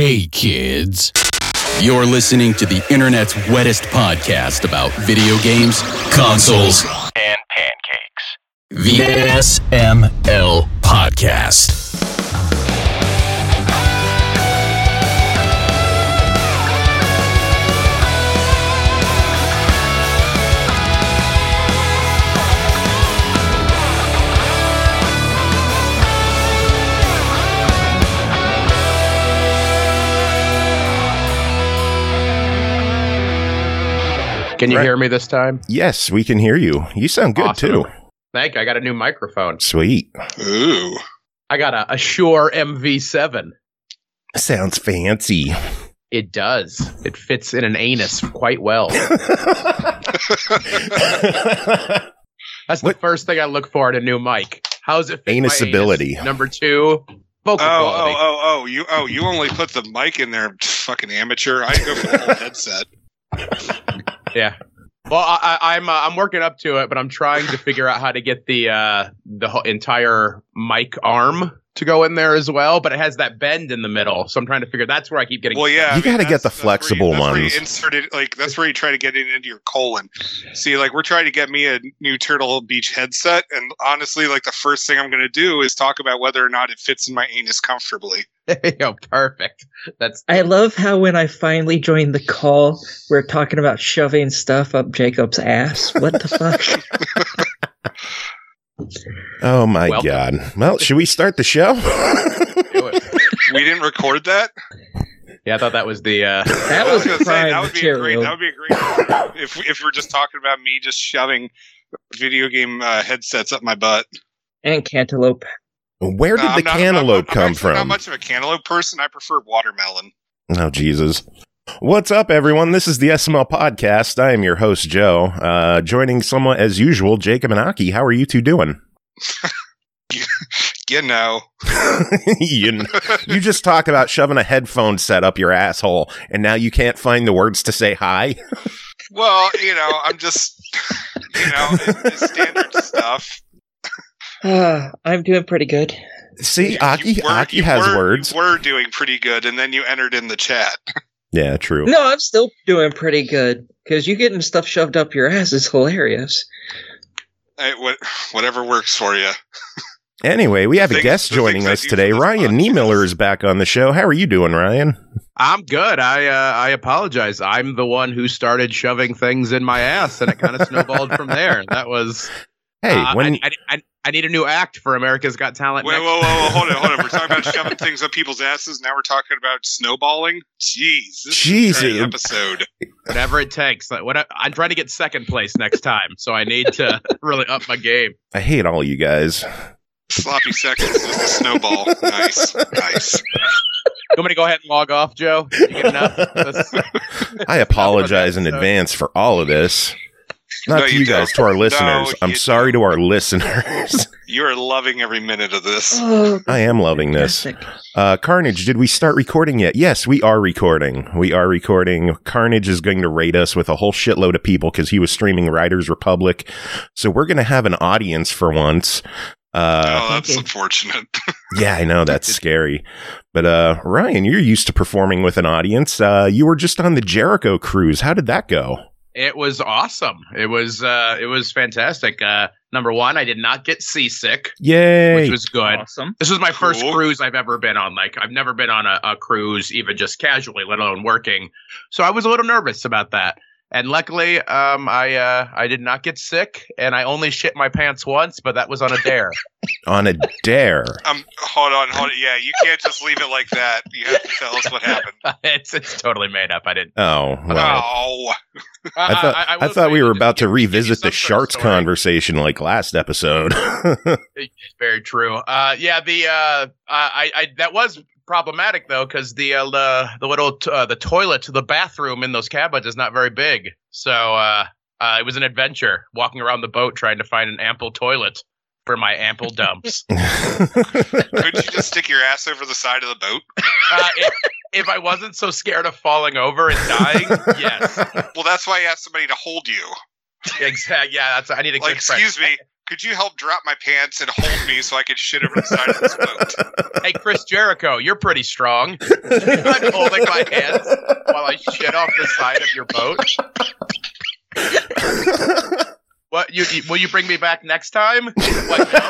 Hey kids, you're listening to the internet's wettest podcast about video games, consoles, and pancakes. The SML Podcast. Can you hear me this time? Yes, we can hear you. You sound good, Awesome. too. Thank you. I got a new microphone. Sweet. Ooh. I got a Shure MV7. Sounds fancy. It does. It fits in an anus quite well. That's the first thing I look for in a new mic. How's it fit Anusability. my anus? Number two, vocal quality. You only put the mic in there, fucking amateur. I go for the whole headset. Yeah. Well, I'm working up to it, but I'm trying to figure out how to get the whole entire mic arm to go in there as well. But it has that bend in the middle, so I'm trying to figure. That's where I keep getting. Well, yeah, you got to get the flexible that's ones. where you insert it, that's where you try to get it into your colon. See, we're trying to get me a new Turtle Beach headset, and honestly, the first thing I'm going to do is talk about whether or not it fits in my anus comfortably. Yo, perfect. I love how when I finally joined the call, we're talking about shoving stuff up Jacob's ass. What the fuck? Oh, my Welcome. God. Well, should we start the show? Do it. We didn't record that? Yeah, I thought that was the. That I was gonna say, prime that would be a great. material. That would be a great. if we're just talking about me just shoving video game headsets up my butt. And cantaloupe. Where did I'm the not- cantaloupe I'm come actually not from? much of a cantaloupe person. I prefer watermelon. Oh, Jesus. What's up, everyone? This is the SML Podcast. I am your host, Joe. Joining somewhat as usual, Jacob and Aki. How are you two doing? You know. You just talked about shoving a headphone set up your asshole, and now you can't find the words to say hi? Well, I'm just, it's standard stuff. I'm doing pretty good. See, Aki has words. You were doing pretty good, and then you entered in the chat. Yeah, true. No, I'm still doing pretty good. Because you getting stuff shoved up your ass is hilarious. Whatever works for you. Anyway, we have a Things- guest the joining things I us do today. for this Ryan podcast. Niemiller is back on the show. How are you doing, Ryan? I'm good. I apologize. I'm the one who started shoving things in my ass, and it kind of snowballed from there. That was. Hey, I need a new act for America's Got Talent. Wait, next- whoa, hold on. We're talking about shoving things up people's asses. Now we're talking about snowballing. Jeez, this is a great episode. Whatever it takes. I'm trying to get second place next time, so I need to really up my game. I hate all you guys. Sloppy seconds with the snowball. Nice. You want me to go ahead and log off, Joe? You get enough? I apologize in episode. advance for all of this. Not No, to you you guys, don't. to our listeners. No, I'm you sorry to our listeners. You are loving every minute of this. Oh, I am loving this. fantastic. Carnage, did we start recording yet? Yes, we are recording. Carnage is going to raid us with a whole shitload of people because he was streaming Riders Republic. So we're going to have an audience for once. That's you. unfortunate. Yeah, I know, that's scary. But Ryan, you're used to performing with an audience. You were just on the Jericho cruise. How did that go? It was awesome. It was fantastic. Number one, I did not get seasick, Yay! which was good. Awesome. This was my first Cool. cruise I've ever been on. I've never been on a cruise, even just casually, let alone working. So I was a little nervous about that. And luckily, I did not get sick, and I only shit my pants once, but that was on a dare. On a dare. Hold on. Yeah, you can't just leave it like that. You have to tell us what happened. It's totally made up. I didn't. Oh, well. Oh, I thought we were about to revisit the sharks conversation like last episode. Very true. That was problematic though, because the little the toilet, the bathroom in those cabins is not very big. So it was an adventure walking around the boat trying to find an ample toilet for my ample dumps. could you just stick your ass over the side of the boat? If I wasn't so scared of falling over and dying, yes. Well, that's why I asked somebody to hold you. Exactly. Yeah, I need a good friend. Excuse me, could you help drop my pants and hold me so I could shit over the side of this boat? Hey, Chris Jericho, you're pretty strong. I'm holding my hands while I shit off the side of your boat. What? Will you bring me back next time? What, no?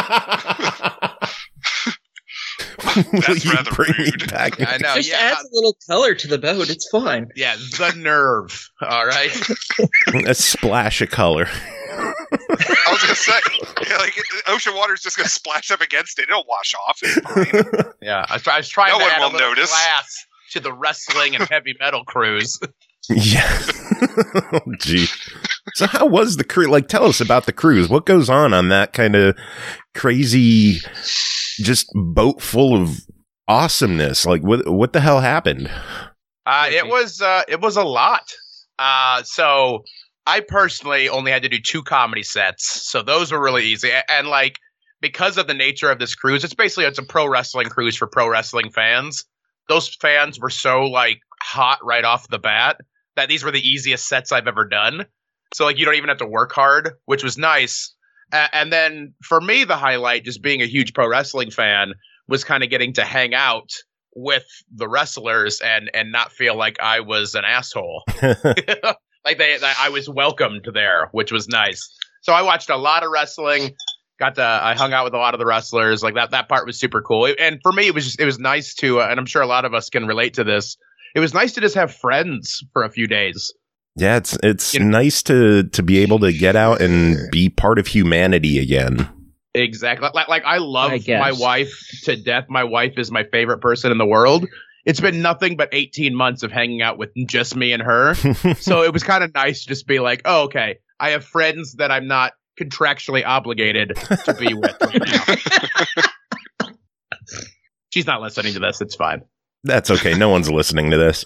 That's rather rude. Back? I know. Just Yeah, adds a little color to the boat. It's fine. yeah, the nerve. All right. A splash of color. I was gonna say, yeah, like ocean water's just gonna splash up against it. It'll wash off. It's fine. Yeah, I was trying No to one add a will little notice. class to the wrestling and heavy metal cruise. Yeah. Oh, gee. So how was the cruise? Like, tell us about the cruise. What goes on that kind of crazy, just boat full of awesomeness? Like, what the hell happened? It was a lot. So I personally only had to do 2 comedy sets, so those were really easy. And like, because of the nature of this cruise, it's a pro wrestling cruise for pro wrestling fans. Those fans were so like hot right off the bat that these were the easiest sets I've ever done. So like, you don't even have to work hard, which was nice. And then for me, the highlight, just being a huge pro wrestling fan, was kind of getting to hang out with the wrestlers and not feel like I was an asshole. Like I was welcomed there, which was nice. So I watched a lot of wrestling. I hung out with a lot of the wrestlers. Like that part was super cool. And for me, it was nice to, and I'm sure a lot of us can relate to this. It was nice to just have friends for a few days. Yeah, it's nice to be able to get out and be part of humanity again. Exactly. Like I love my wife to death. My wife is my favorite person in the world. It's been nothing but 18 months of hanging out with just me and her. So it was kind of nice to just be like, oh, okay, I have friends that I'm not contractually obligated to be with right now. She's not listening to this. It's fine. That's okay. No one's listening to this.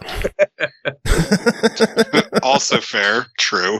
Also fair. True.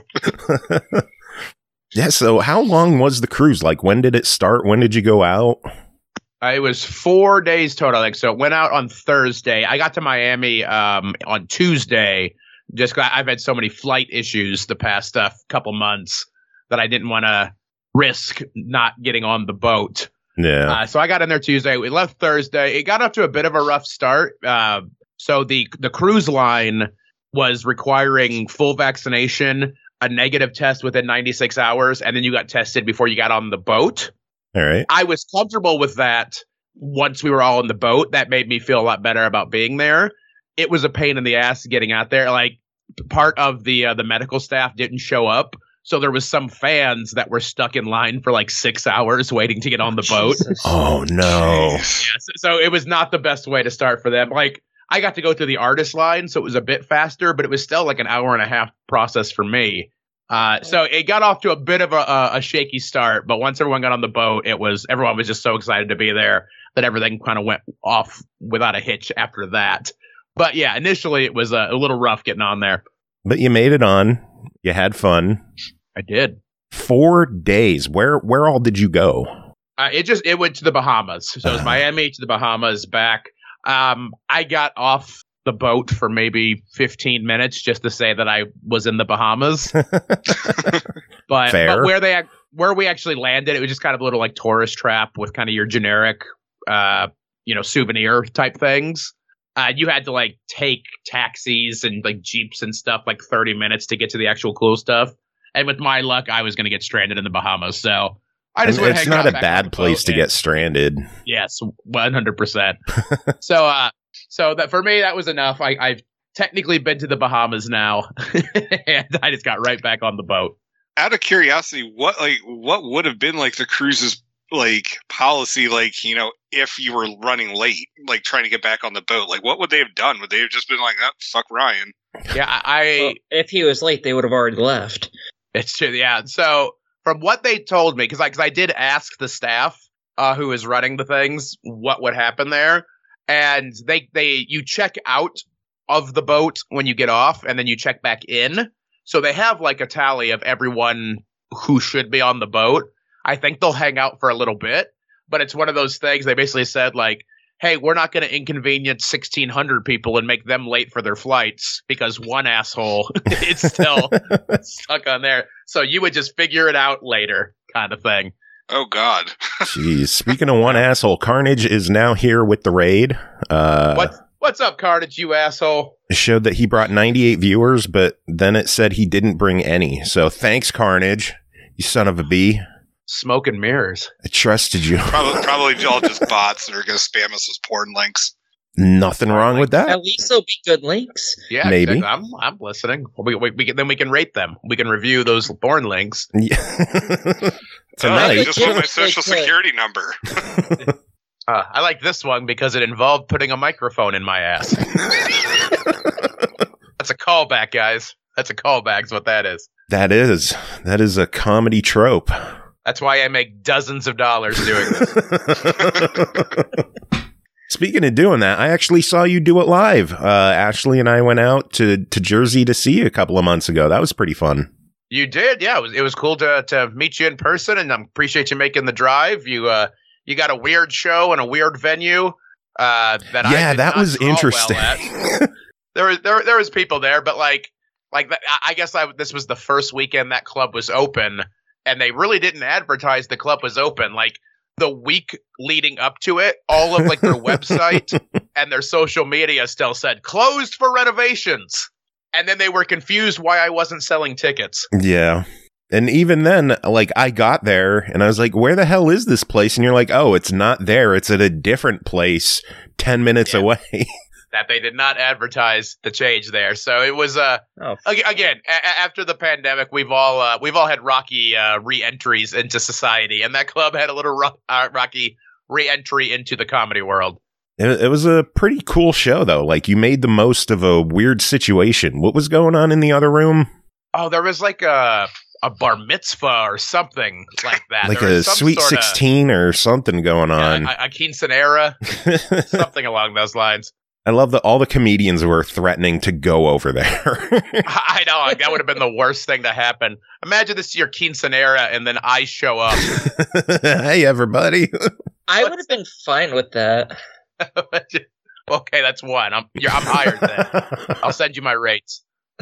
Yeah, so how long was the cruise? Like, when did it start? When did you go out? It was 4 days total. Like, so it went out on Thursday. I got to Miami on Tuesday. Just 'cause I've had so many flight issues the past couple months that I didn't want to risk not getting on the boat. Yeah. So I got in there Tuesday. We left Thursday. It got off to a bit of a rough start. So the cruise line was requiring full vaccination, a negative test within 96 hours, and then you got tested before you got on the boat. All right. I was comfortable with that once we were all in the boat. That made me feel a lot better about being there. It was a pain in the ass getting out there. Like, part of the medical staff didn't show up. So there was some fans that were stuck in line for like 6 hours waiting to get on the boat. Oh, no. Yeah, so it was not the best way to start for them. Like, I got to go through the artist line, so it was a bit faster, but it was still like an hour and a half process for me. So it got off to a bit of a shaky start, but once everyone got on the boat, everyone was just so excited to be there that everything kind of went off without a hitch after that. But yeah, initially it was a little rough getting on there. But you made it on. You had fun. I did. 4 days. Where all did you go? It went to the Bahamas. So it was Miami to the Bahamas back. I got off the boat for maybe 15 minutes just to say that I was in the Bahamas. but where we actually landed, it was just kind of a little like tourist trap with kind of your generic, souvenir type things. You had to like take taxis and like Jeeps and stuff like 30 minutes to get to the actual cool stuff. And with my luck, I was going to get stranded in the Bahamas. So I just went. It's not a bad place to get stranded. Yes, 100%. So that for me, that was enough. I've technically been to the Bahamas now, and I just got right back on the boat. Out of curiosity, what would have been like the cruise's like policy, like, you know, if you were running late, like trying to get back on the boat? Like, what would they have done? Would they have just been like, oh, fuck Ryan? Yeah, well, if he was late, they would have already left. It's true. Yeah. So from what they told me, because I did ask the staff who was running the things what would happen there, and you check out of the boat when you get off, and then you check back in. So they have like a tally of everyone who should be on the boat. I think they'll hang out for a little bit, but it's one of those things. They basically said like, hey, we're not going to inconvenience 1,600 people and make them late for their flights because one asshole is still stuck on there. So you would just figure it out later kind of thing. Oh, God. Jeez. Speaking of one asshole, Carnage is now here with the raid. What's up, Carnage, you asshole? It showed that he brought 98 viewers, but then it said he didn't bring any. So thanks, Carnage, you son of a bee. Smoke and mirrors. I trusted you. Probably all just bots that are going to spam us with porn links. Nothing wrong with that. At least they'll be good links. Yeah, Maybe. exactly. I'm listening. Then we can rate them. We can review those porn links. Yeah. I Tonight. just want my social security number. I like this one because it involved putting a microphone in my ass. That's a callback, guys. That's a callback is what that is. That is a comedy trope. That's why I make dozens of dollars doing this. Speaking of doing that, I actually saw you do it live. Ashley and I went out to Jersey to see you a couple of months ago. That was pretty fun. You did, yeah. It was cool to meet you in person, and I appreciate you making the drive. You got a weird show and a weird venue. That was interesting. Well there was people there, but like I guess this was the first weekend that club was open, and they really didn't advertise the club was open. Like the week leading up to it, all of like their website and their social media still said closed for renovations. And then they were confused why I wasn't selling tickets. Yeah. And even then, like, I got there and I was like, where the hell is this place? And you're like, oh, it's not there. It's at a different place 10 minutes away. That they did not advertise the change there. So it was, again, after the pandemic, we've all had rocky re-entries into society. And that club had a little rocky re-entry into the comedy world. It was a pretty cool show, though. Like, you made the most of a weird situation. What was going on in the other room? Oh, there was like a bar mitzvah or something like that. Like a Sweet 16 or something going on. Yeah, a quinceanera, something along those lines. I love that all the comedians were threatening to go over there. I know. Like, that would have been the worst thing to happen. Imagine this is your quinceanera and then I show up. Hey, everybody. I would have been fine with that. Okay, that's one. I'm hired then. I'll send you my rates.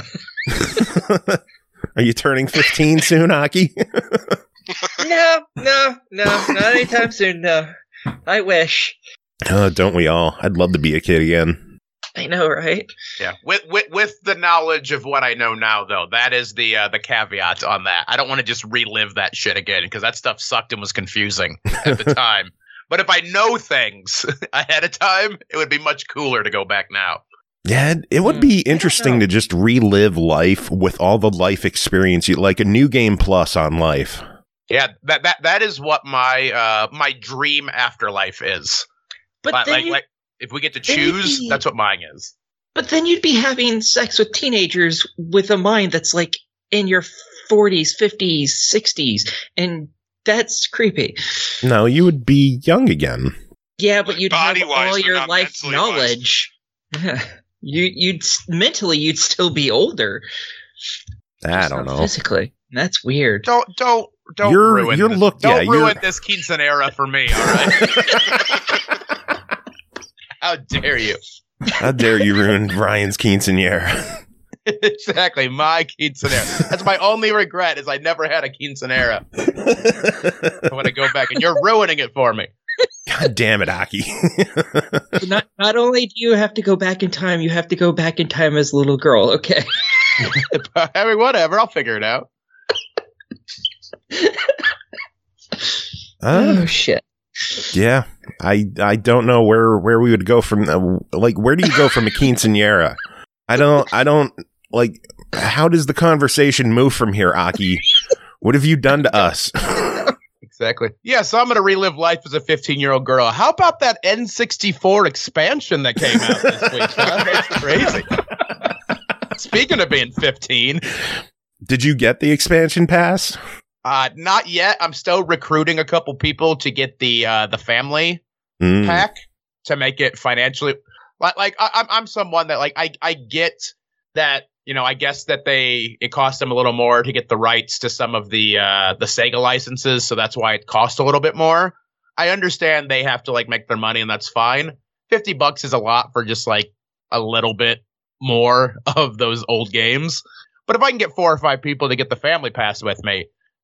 Are you turning 15 soon, Aki? No, not anytime soon, no. I wish. Don't we all? I'd love to be a kid again. I know, right? Yeah. With the knowledge of what I know now, though, that is the caveat on that. I don't want to just relive that shit again because that stuff sucked and was confusing at the time. But if I know things ahead of time, it would be much cooler to go back now. Yeah, it would be interesting to just relive life with all the life experience, like a new game plus on life. Yeah, that is what my dream afterlife is. But like if we get to choose, that's what mine is. But then you'd be having sex with teenagers with a mind that's like in your 40s, 50s, 60s, and that's creepy. No, you would be young again. Yeah, but you'd have all your life knowledge. You'd mentally, you'd still be older. I don't know. Physically, that's weird. Don't ruin this quinceanera for me. All right. How dare you? How dare you ruin Ryan's quinceanera? Exactly, my quinceanera. That's my only regret is I never had a quinceanera. I want to go back, and you're ruining it for me. God damn it, Aki. Not only do you have to go back in time, you have to go back in time as a little girl. Okay. I mean, whatever. I'll figure it out. Oh shit. Yeah, I don't know where we would go from. Where do you go from a quinceanera? I don't like. How does the conversation move from here, Aki? What have you done to us? Exactly. Yeah, so I'm going to relive life as a 15-year-old girl. How about that N64 expansion that came out this week? Huh? That's crazy. Speaking of being 15. Did you get the expansion pass? Not yet. I'm still recruiting a couple people to get the family pack to make it financially. I'm someone that I get that. You know, I guess that it cost them a little more to get the rights to some of the Sega licenses, so that's why it cost a little bit more. I understand they have to make their money, and that's fine. $50 is a lot for just a little bit more of those old games. But if I can get 4 or 5 people to get the family pass with me,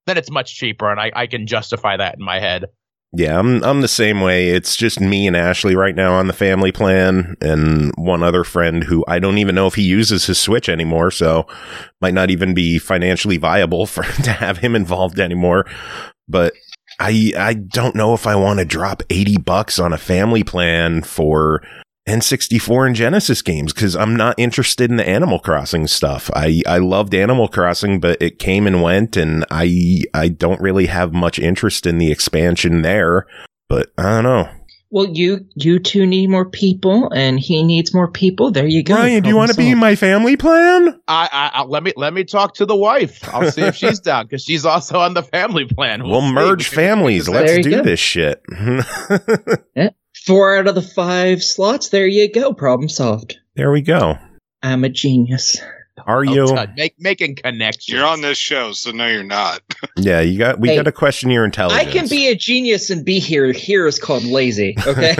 then it's much cheaper, and I can justify that in my head. Yeah, I'm the same way. It's just me and Ashley right now on the family plan, and one other friend who I don't even know if he uses his Switch anymore, so might not even be financially viable for to have him involved anymore. But I don't know if I want to drop $80 on a family plan for N64 and Genesis games, because I'm not interested in the Animal Crossing stuff. I loved Animal Crossing, but it came and went, and I don't really have much interest in the expansion there. But I don't know. Well, you two need more people, and he needs more people. There you go. Ryan, do you want to be in my family plan? I let me talk to the wife. I'll see if she's down, because she's also on the family plan. We'll merge families. Let's do this shit. Yeah. 4 out of the 5 slots. There you go. Problem solved. There we go. I'm a genius. Are you making connections? You're on this show, so no, you're not. Yeah, we got to question your intelligence. I can be a genius and be here. Here is called lazy. Okay.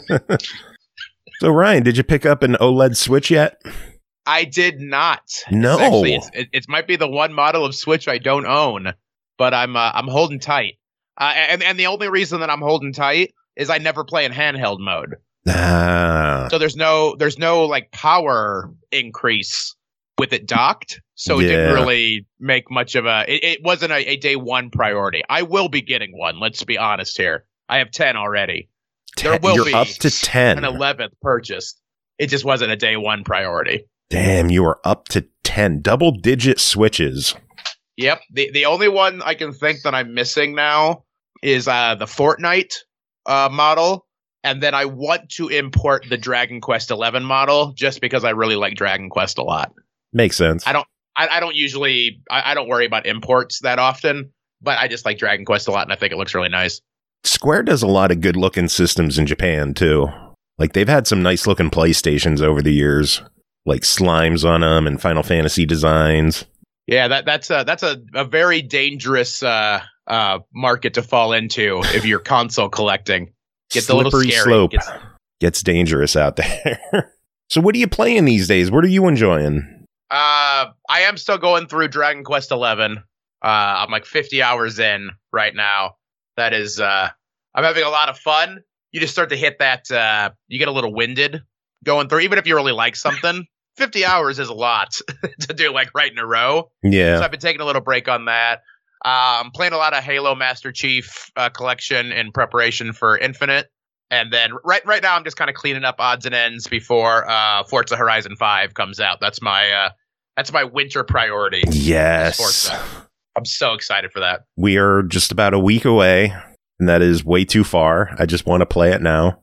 So Ryan, did you pick up an OLED Switch yet? I did not. No, it might be the one model of Switch I don't own, but I'm holding tight. And the only reason that I'm holding tight is I never play in handheld mode. So there's no like power increase with it docked. So it didn't really make much of it wasn't a day one priority. I will be getting one. Let's be honest here. I have 10 already. There will be up to 10. An 11th purchased. It just wasn't a day one priority. Damn, you are up to 10 double-digit Switches. Yep. The only one I can think that I'm missing now is the Fortnite model, and then I want to import the Dragon Quest 11 model just because I really like Dragon Quest a lot. Makes sense. I don't usually I don't worry about imports that often, but I just like Dragon Quest a lot, and I think it looks really nice. Square does a lot of good looking systems in Japan too. Like they've had some nice looking PlayStations over the years, like Slimes on them and Final Fantasy designs. Yeah, that's a very dangerous market to fall into if you're console collecting. Gets a little scary. Slope gets dangerous out there. So what are you playing these days? What are you enjoying? I am still going through Dragon Quest 11. I'm like 50 hours in right now. That is, I'm having a lot of fun. You just start to hit that, you get a little winded going through, even if you really like something. 50 hours is a lot to do like right in a row. Yeah. So I've been taking a little break on that. I'm playing a lot of Halo Master Chief collection in preparation for Infinite. And then right now I'm just kind of cleaning up odds and ends before Forza Horizon 5 comes out. That's my winter priority. Yes. I'm so excited for that. We are just about a week away, and that is way too far. I just want to play it now.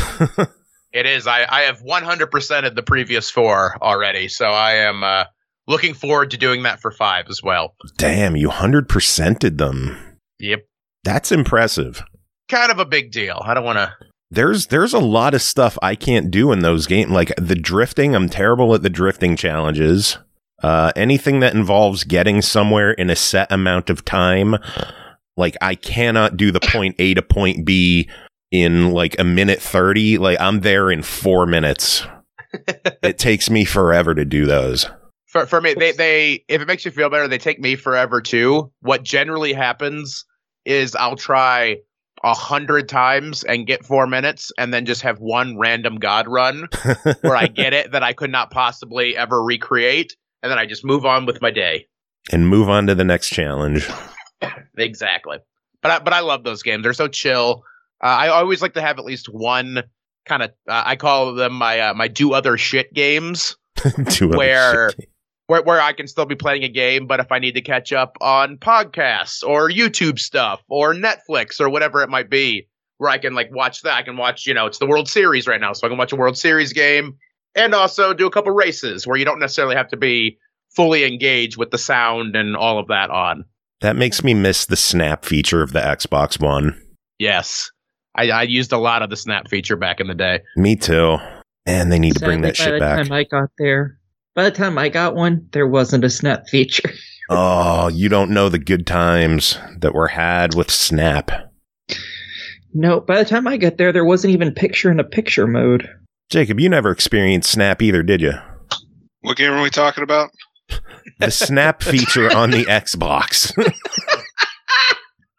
It is. I have 100%ed the previous 4 already, so I am looking forward to doing that for 5 as well. Damn, you 100%ed them. Yep. That's impressive. Kind of a big deal. I don't want to... There's a lot of stuff I can't do in those games. Like the drifting, I'm terrible at the drifting challenges. Anything that involves getting somewhere in a set amount of time, like I cannot do the point A to point B in like a minute 30. Like I'm there in 4 minutes. It takes me forever to do those. For me, they if it makes you feel better, they take me forever too. What generally happens is I'll try 100 times and get 4 minutes, and then just have one random god run where I get it that I could not possibly ever recreate. And then I just move on with my day. And move on to the next challenge. Exactly. But I love those games. They're so chill. I always like to have at least one kind of, I call them my do other shit games. where I can still be playing a game, but if I need to catch up on podcasts or YouTube stuff or Netflix or whatever it might be, where I can like watch that. I can watch, it's the World Series right now, so I can watch a World Series game. And also do a couple races where you don't necessarily have to be fully engaged with the sound and all of that on. That makes me miss the snap feature of the Xbox One. Yes. I used a lot of the snap feature back in the day. Me too. And they need to bring that shit back. By the time I got one, there wasn't a snap feature. Oh, you don't know the good times that were had with snap. No, by the time I got there wasn't even picture-in-a-picture mode. Jacob, you never experienced snap either, did you? What game are we talking about? The snap feature on the Xbox.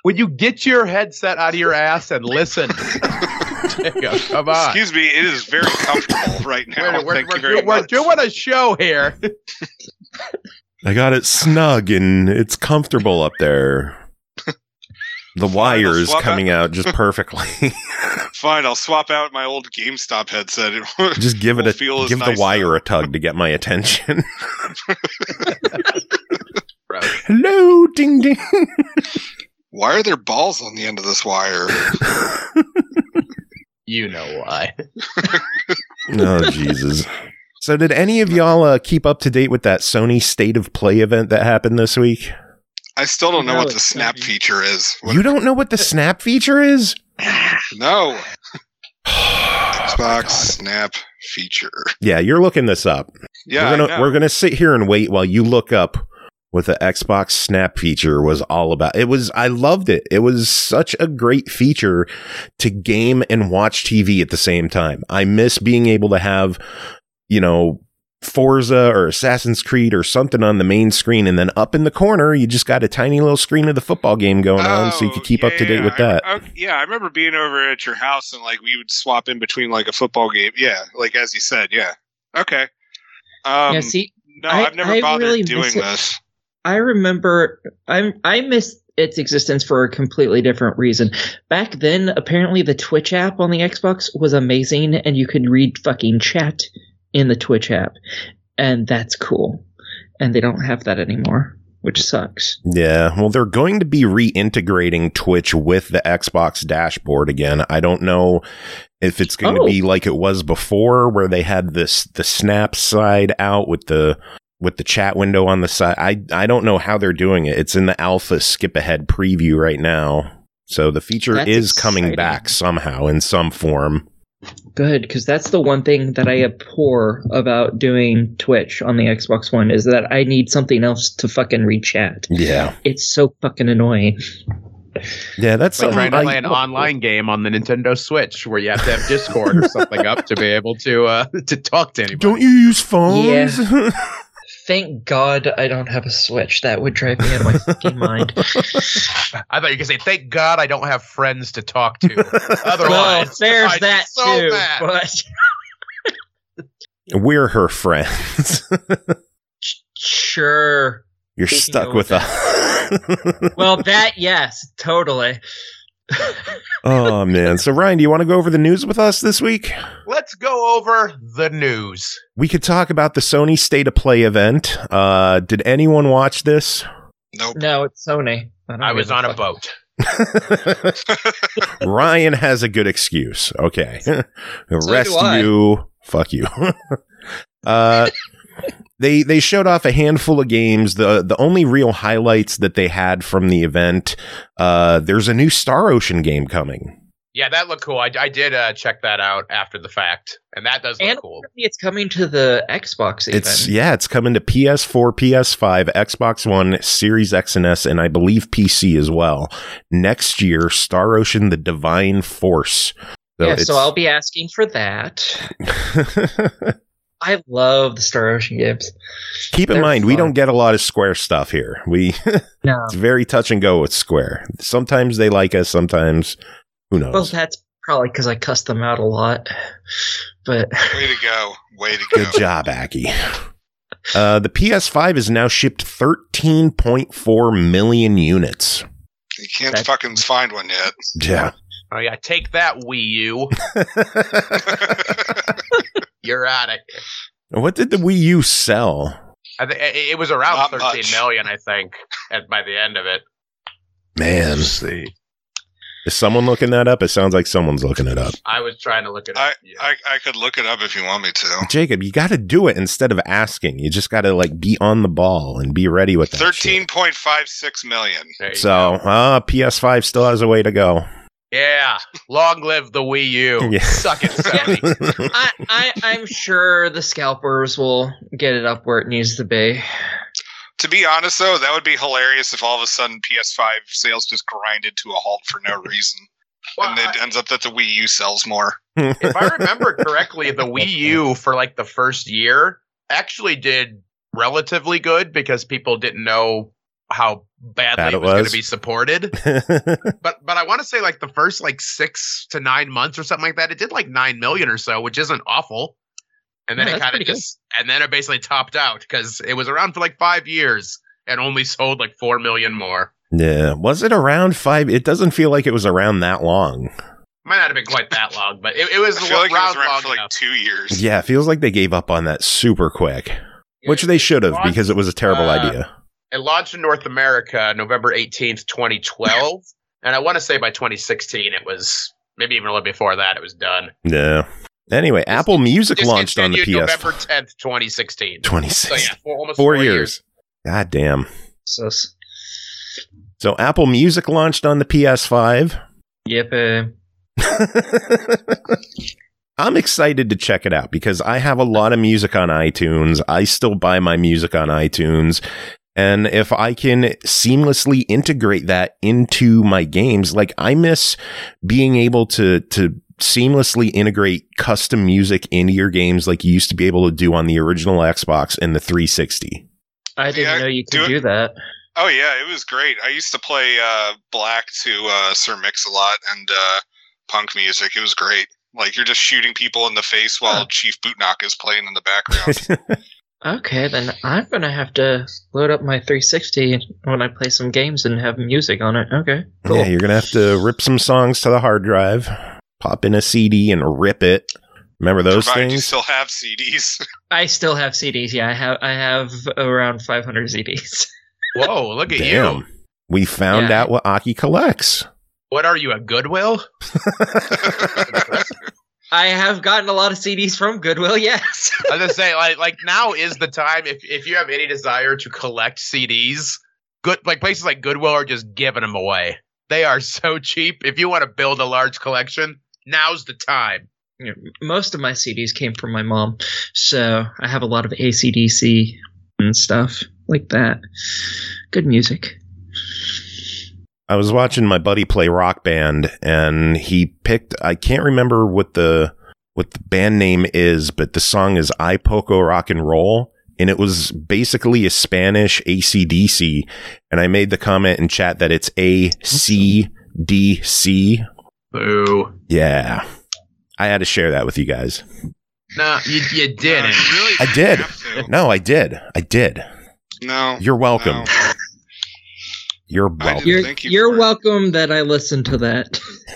Would you get your headset out of your ass and listen? Jacob, come on. Excuse me, it is very comfortable right now. Thank you very We're much. doing a show here. I got it snug and it's comfortable up there. The wires swap coming out just perfectly. Fine, I'll swap out my old GameStop headset. Just give it Feel as give nice the wire now. a tug to get my attention. Hello, ding ding. Why are there balls on the end of this wire? You know why. Oh, Jesus. So did any of y'all keep up to date with that Sony State of Play event that happened this week? I still don't know No, what the it's snap not. feature is. You don't know what the snap feature is? No. Xbox snap feature. Yeah, you're looking this up. Yeah, we're gonna sit here and wait while you look up what the Xbox Snap feature was all about. I loved it. It was such a great feature to game and watch TV at the same time. I miss being able to have, Forza or Assassin's Creed or something on the main screen, and then up in the corner, you just got a tiny little screen of the football game going on, so you could keep up to date with that. I remember being over at your house and we would swap in between a football game. Yeah, as you said. Yeah. Okay. Yeah, see, No, I've never bothered really doing miss it. this. I remember I missed its existence for a completely different reason. Back then, apparently the Twitch app on the Xbox was amazing, and you could read fucking chat in the Twitch app, and that's cool. And they don't have that anymore, which sucks. Yeah, well, they're going to be reintegrating Twitch with the Xbox dashboard again. I don't know if it's going to be like it was before, where they had the snap side out with the chat window on the side. I don't know how they're doing it. It's in the alpha skip ahead preview right now. So the feature is coming exciting. back somehow in some form. Good, because that's the one thing that I abhor about doing Twitch on the Xbox One, is that I need something else to fucking read chat. Yeah. It's so fucking annoying. Yeah, that's Like something trying to play an online game on the Nintendo Switch where you have to have Discord or something up to be able to talk to anybody. Don't you use phones? Yeah. Thank God I don't have a Switch. That would drive me out of my fucking mind. I thought you were going to say, thank God I don't have friends to talk to. Well, Otherwise, there's I'd be that so too. mad. But We're her friends. sure. You're You stuck go with with us. Well, that, yes, totally. Oh, man. So, Ryan, do you want to go over the news with us this week? Let's go over the news. We could talk about the Sony State of Play event. Did anyone watch this? Nope. No, it's Sony. I was on a boat. Ryan has a good excuse. Okay. The rest do I. of you, fuck you. They showed off a handful of games. The only real highlights that they had from the event, there's a new Star Ocean game coming. Yeah, that looked cool. I did check that out after the fact, and that does look And cool. it's coming to the Xbox even. It's coming to PS4, PS5, Xbox One, Series X and S, and I believe PC as well. Next year, Star Ocean: The Divine Force. So I'll be asking for that. I love the Star Ocean games. Keep in They're mind, we fun. don't get a lot of Square stuff here. No. It's very touch and go with Square. Sometimes they like us, sometimes who knows. Well, that's probably because I cuss them out a lot. But Way to go. Way to go. Good job, Aki. The PS5 has now shipped 13.4 million units. You can't That's- fucking find one yet. Yeah. Oh yeah, take that Wii U. You're at it. What did the Wii U sell? I think it was around Not 13 much. million. I think by the end of it. Man. Let's see. Is someone looking that up? It sounds like someone's looking it up. I was trying to look it up. Yeah. I could look it up if you want me to. Jacob, you got to do it instead of asking. You just got to be on the ball and be ready with that. 13.56 million. There you So, go. PS5 still has a way to go. Yeah, long live the Wii U. Yeah. Suck it, Sony. I'm sure the scalpers will get it up where it needs to be. To be honest, though, that would be hilarious if all of a sudden PS5 sales just grinded to a halt for no reason. Well, And it ends up that the Wii U sells more. if I remember correctly, the Wii U for the first year actually did relatively good because people didn't know badly Bad it it was going was. to be supported. But I want to say like the first like 6 to 9 months or something like that, it did like 9 million or so, which isn't awful. And then Yeah, it that's kind of pretty good. just, and then it basically topped out because it was around for like 5 years and only sold like 4 million more. Yeah. Was it around 5? It doesn't feel like it was around that long. Might not have been quite that long, but it was I feel like it was long around for like enough. 2 years. Yeah, it feels like they gave up on that super quick, which they should have because it was a terrible idea. It launched in North America November 18th, 2012. And I want to say by 2016, it was maybe even a little before that, it was done. Yeah. Anyway, Apple Music launched on the Discontinued PS. November 10th, 2016. 26. So yeah, almost 4 years. God damn. So, So Apple Music launched on the PS5. yep. I'm excited to check it out because I have a lot of music on iTunes. I still buy my music on iTunes. And if I can seamlessly integrate that into my games, like I miss being able to seamlessly integrate custom music into your games like you used to be able to do on the original Xbox and the 360. I didn't Yeah, know you do could it. do that. Oh yeah, it was great. I used to play Black to Sir Mix-a-Lot and punk music. It was great. Like you're just shooting people in the face while Chief Bootnock is playing in the background. Okay, then I'm gonna have to load up my 360 when I play some games and have music on it. Okay, cool. Yeah, you're going to have to rip some songs to the hard drive, pop in a CD and rip it. Remember those Provided you things? still have CDs. I still have CDs. Yeah, I have around 500 CDs. Whoa, look at you. Damn. We found Yeah. out what Aki collects. What are you, a Goodwill? I have gotten a lot of CDs from Goodwill. Yes. I was gonna say, like now is the time if you have any desire to collect CDs. Good, like places like Goodwill are just giving them away. They are so cheap. If you want to build a large collection, now's the time. Most of my CDs came from my mom, so I have a lot of AC/DC and stuff like that. Good music. I was watching my buddy play Rock Band, and he picked, I can't remember what the band name is, but the song is I Poco Rock and Roll, and it was basically a Spanish AC/DC, and I made the comment in chat that it's ACDC. Boo. Yeah. I had to share that with you guys. No, you didn't. Really I did. have to. No, I did. No. You're welcome. No. You're I welcome. didn't thank you You're for it. welcome that I listened to that.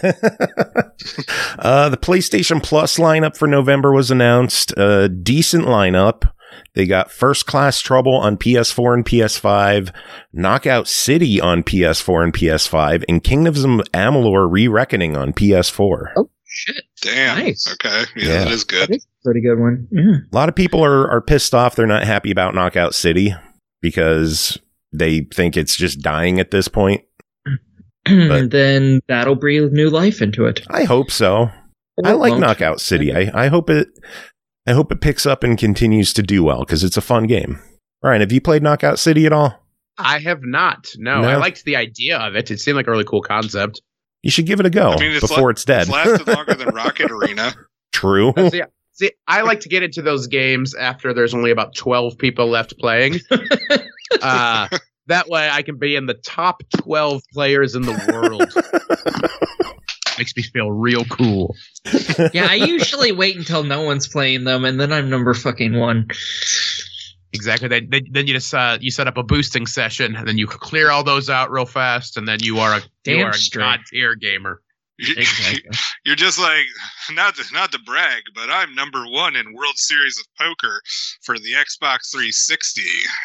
The PlayStation Plus lineup for November was announced. Decent lineup. They got First Class Trouble on PS4 and PS5, Knockout City on PS4 and PS5, and Kingdoms of Amalur Re-Reckoning on PS4. Oh shit! Damn. Nice. Okay. Yeah, Yeah. that is good. That is a pretty good one. Yeah. A lot of people are pissed off. They're not happy about Knockout City because they think it's just dying at this point. But- Then that'll breathe new life into it. I hope so. I like Well, Knockout City. I hope it picks up and continues to do well because it's a fun game. Ryan, have you played Knockout City at all? I have not. No, No? I liked the idea of it. It seemed like a really cool concept. You should give it a go I mean, it's before it's dead. It's lasted longer than Rocket Arena. True. See, I like to get into those games after there's only about 12 people left playing. That way I can be in the top 12 players in the world. Makes me feel real cool. Yeah, I usually wait until no one's playing them, and then I'm number fucking one. Exactly. Then you just you set up a boosting session, and then you clear all those out real fast, and then you are a Damn god straight. tier gamer. Exactly. You're just like not to brag, but I'm number one in World Series of Poker for the Xbox 360.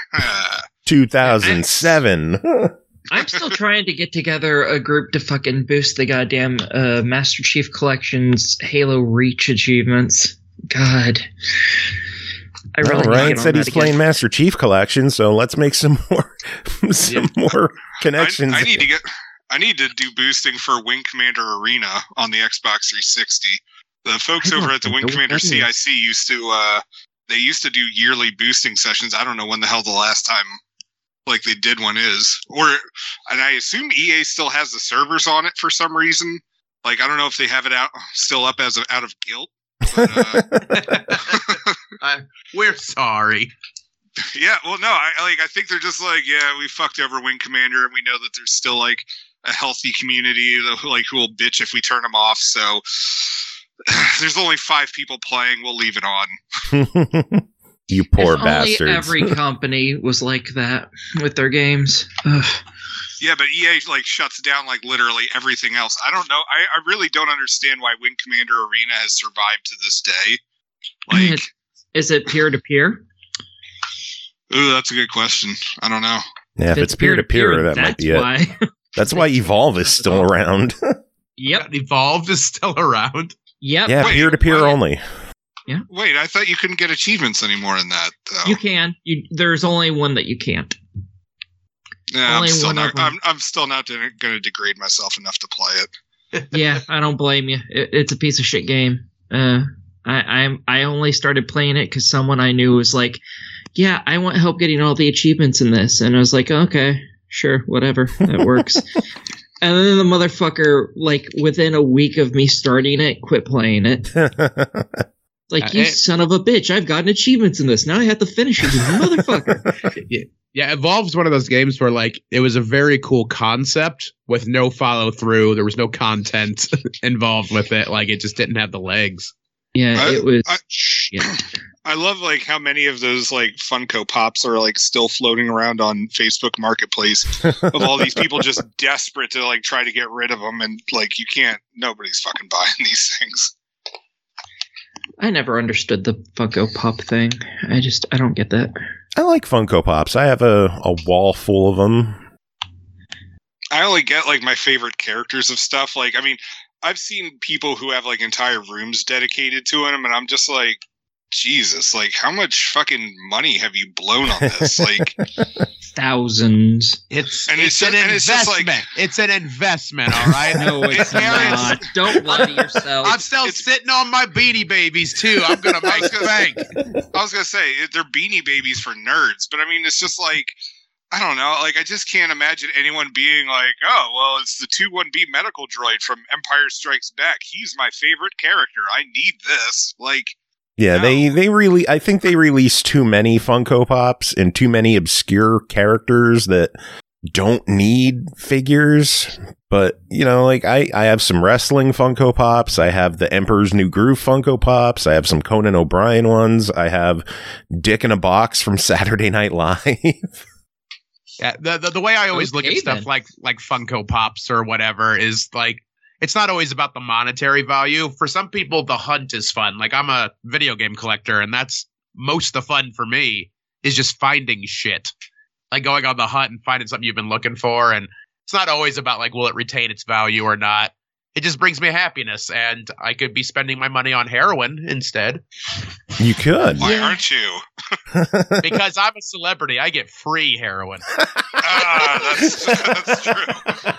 2007. I'm still trying to get together a group to fucking boost the goddamn Master Chief Collection's Halo Reach achievements. God. I Well, really need to Ryan get on said that he's again. playing Master Chief Collection, so let's make some more more connections. I need to do boosting for Wing Commander Arena on the Xbox 360. The folks I over don't at the know Wing what Commander that is. CIC used to do yearly boosting sessions. I don't know when the hell the last time like they did one is, and I assume EA still has the servers on it for some reason. Like I don't know if they have it still up as out of guilt. But, We're sorry. Yeah, well, no, I think they're just like, yeah, we fucked over Wing Commander, and we know that there's still like a healthy community who will bitch if we turn them off. So there's only 5 people playing. We'll leave it on. You poor If bastards. only every company was like that with their games. Ugh. Yeah, but EA shuts down literally everything else. I don't know. I really don't understand why Wing Commander Arena has survived to this day. Is it peer-to-peer? Ooh, that's a good question. I don't know. Yeah, if it's peer-to-peer, that might be it. Why. That's why Evolve is still around. Yep. Evolved is still around. Yep. Yeah, Wait, peer-to-peer wait. only. Wait, I thought you couldn't get achievements anymore in that, though. You can. There's only one that you can't. Yeah, only one of them. I'm still not going to degrade myself enough to play it. Yeah, I don't blame you. It's a piece of shit game. I only started playing it because someone I knew was like, "Yeah, I want help getting all the achievements in this," and I was like, "Okay, sure, whatever, that works." And then the motherfucker, within a week of me starting it, quit playing it. You son of a bitch! I've gotten achievements in this. Now I have to finish it, you motherfucker. Yeah, Evolved's one of those games where it was a very cool concept with no follow through. There was no content involved with it. It just didn't have the legs. Yeah, it was shit. I love how many of those Funko Pops are still floating around on Facebook Marketplace of all these people just desperate to try to get rid of them, and you can't. Nobody's fucking buying these things. I never understood the Funko Pop thing. I don't get that. I like Funko Pops. I have a wall full of them. I only get my favorite characters of stuff. I've seen people who have entire rooms dedicated to them, and I'm just like, Jesus, how much fucking money have you blown on this? Thousands. It's an investment. It's an investment, all right? No, it's not. Don't lie to yourself. I'm still sitting on my Beanie Babies, too. I'm going to make bank. I was going to say, they're Beanie Babies for nerds, but it's just I don't know. I just can't imagine anyone being oh, well, it's the 2-1B medical droid from Empire Strikes Back. He's my favorite character. I need this. Yeah, no. they really, I think they released too many Funko Pops and too many obscure characters that don't need figures. But, I have some wrestling Funko Pops. I have the Emperor's New Groove Funko Pops. I have some Conan O'Brien ones. I have Dick in a Box from Saturday Night Live. Yeah, the way I always look at stuff then. like Funko Pops or whatever is it's not always about the monetary value. For some people, the hunt is fun. I'm a video game collector, and that's most the fun for me is just finding shit. Going on the hunt and finding something you've been looking for. And it's not always about will it retain its value or not. It just brings me happiness, and I could be spending my money on heroin instead. You could. Why aren't you? Because I'm a celebrity. I get free heroin. That's true.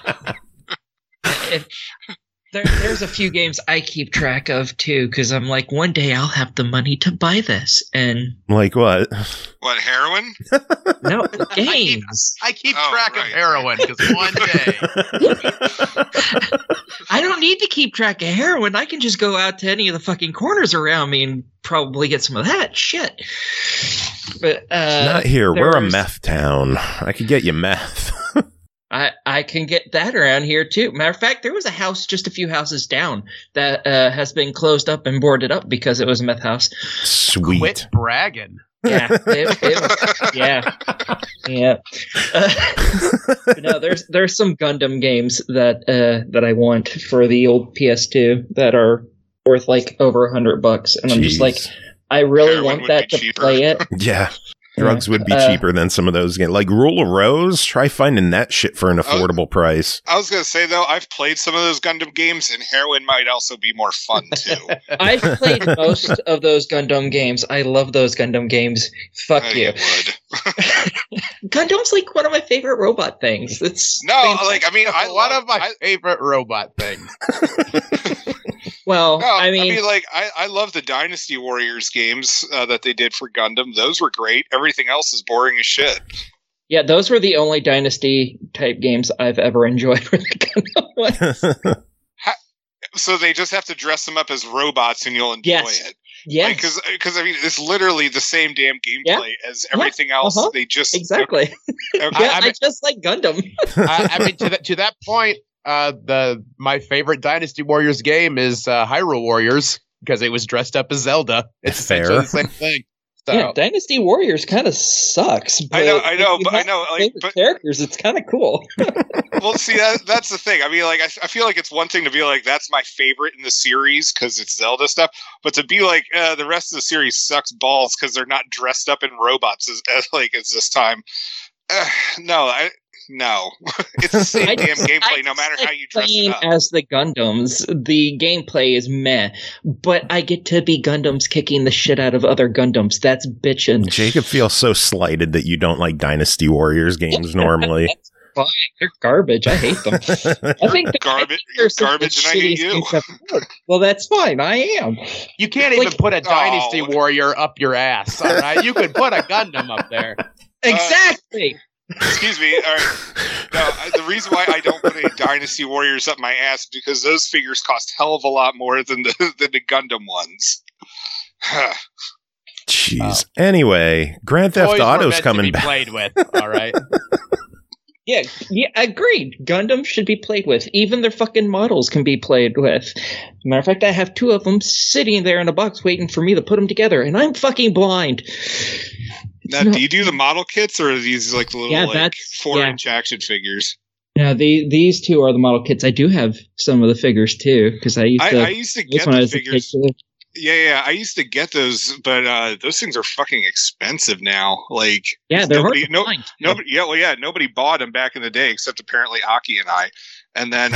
There's a few games I keep track of too, because I'm one day I'll have the money to buy this, and Like what? What, heroin? no games. I keep track of heroin because one day. I don't need to keep track of heroin. I can just go out to any of the fucking corners around me and probably get some of that shit. But Not here. We're a meth town. I could get you meth. I can get that around here too. Matter of fact, there was a house just a few houses down that has been closed up and boarded up because it was a meth house. Sweet. Quit bragging. Yeah, yeah. No, there's some Gundam games that I want for the old PS2 that are worth over $100, and I'm just I really Heroin want would that be to cheaper. play it. Yeah. Drugs would be cheaper than some of those games. Rule of Rose, try finding that shit for an affordable price. I was going to say, though, I've played some of those Gundam games, and heroin might also be more fun, too. I've played most of those Gundam games. I love those Gundam games. Fuck you. Would. Gundam's one of my favorite robot things. It's One of my favorite robot things. Well, No, I love the Dynasty Warriors games that they did for Gundam. Those were great. Everything else is boring as shit. yeah, those were the only Dynasty type games I've ever enjoyed for the Gundam ones. So they just have to dress them up as robots and you'll enjoy it. Yes. Because I mean, it's literally the same damn gameplay as everything else. They just exactly. Okay. I just like Gundam. I mean, to that point, my favorite Dynasty Warriors game is Hyrule Warriors because it was dressed up as Zelda. It's essentially the same thing. So. Yeah, Dynasty Warriors kind of sucks. But I know. Like, but characters, it's kind of cool. Well, see, that's the thing. I mean, like, I feel like it's one thing to be like, that's my favorite in the series because it's Zelda stuff, but to be like, the rest of the series sucks balls because they're not dressed up in robots as this time. No, it's the same damn gameplay no matter how you dress it up. As the Gundams, the gameplay is meh, but I get to be Gundams kicking the shit out of other Gundams. That's bitchin'. Jacob feels so slighted that you don't like Dynasty Warriors games normally. Fine, they're garbage. I hate them. I think garbage, and I hate you. Well, that's fine. I am. You can't even put a Dynasty Warrior up your ass. All right, you could put a Gundam up there. Exactly. Excuse me. All right. No, the reason why I don't put any Dynasty Warriors up my ass is because those figures cost hell of a lot more than the Gundam ones. Jeez. Anyway, Grand Theft Auto's coming back. Played with. All right. Yeah, agreed. Gundam should be played with. Even their fucking models can be played with. Matter of fact, I have 2 of them sitting there in a box waiting for me to put them together, and I'm fucking blind. Now, do you do the model kits, or are these like the little 4-inch action figures? Yeah, these 2 are the model kits. I do have some of the figures too, because I used to get the figures. Yeah, I used to get those, but those things are fucking expensive now. Like, yeah, they're hard to find. Nobody bought them back in the day, except apparently Aki and I. And then,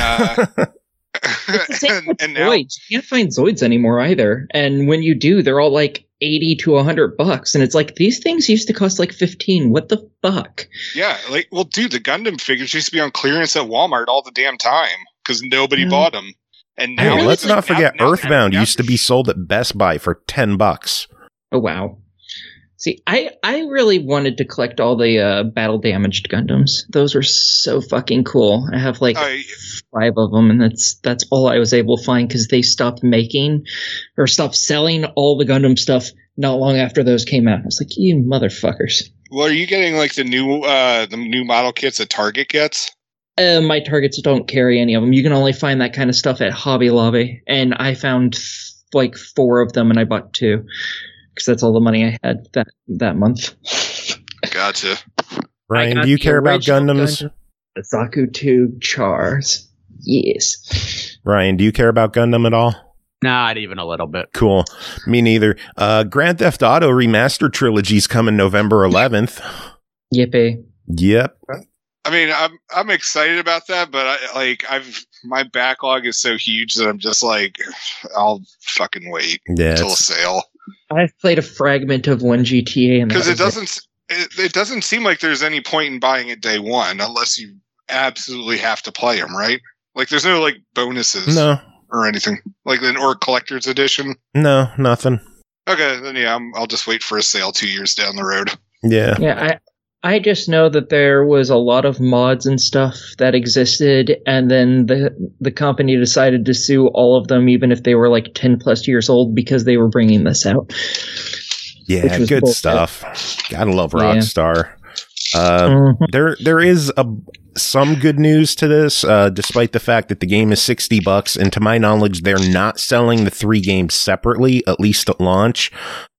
and now Zoids. You can't find Zoids anymore either. And when you do, they're all like $80 to $100, and it's like these things used to cost like $15. What the fuck? Yeah, like, well, dude, the Gundam figures used to be on clearance at Walmart all the damn time because nobody bought them. And now, let's not forget, Earthbound used to be sold at Best Buy for $10. Oh wow! See, I really wanted to collect all the battle damaged Gundams. Those were so fucking cool. I have like 5 of them, and that's all I was able to find because they stopped making or stopped selling all the Gundam stuff not long after those came out. I was like, you motherfuckers. Well, are you getting like the new model kits that Target gets? My Targets don't carry any of them. You can only find that kind of stuff at Hobby Lobby, and I found like 4 of them, and I bought 2 because that's all the money I had that month. Gotcha. Ryan, do you care about Gundams? The Zaku 2 Chars. Yes. Ryan, do you care about Gundam at all? Not even a little bit. Cool. Me neither. Grand Theft Auto Remastered Trilogy's coming November 11th. Yippee. Yep. I mean, I'm excited about that, but my backlog is so huge that I'm just like, I'll fucking wait until a sale. I've played a fragment of one GTA, and because it doesn't seem like there's any point in buying it day one unless you absolutely have to play them, right? Like, there's no like bonuses, or anything like or collector's edition. No, nothing. Okay, then yeah, I'll just wait for a sale 2 years down the road. Yeah. Yeah, I just know that there was a lot of mods and stuff that existed, and then the company decided to sue all of them, even if they were like 10 plus years old, because they were bringing this out. Yeah, good stuff. Gotta love Rockstar. There is some good news to this, despite the fact that the game is $60, and to my knowledge, they're not selling the 3 games separately, at least at launch.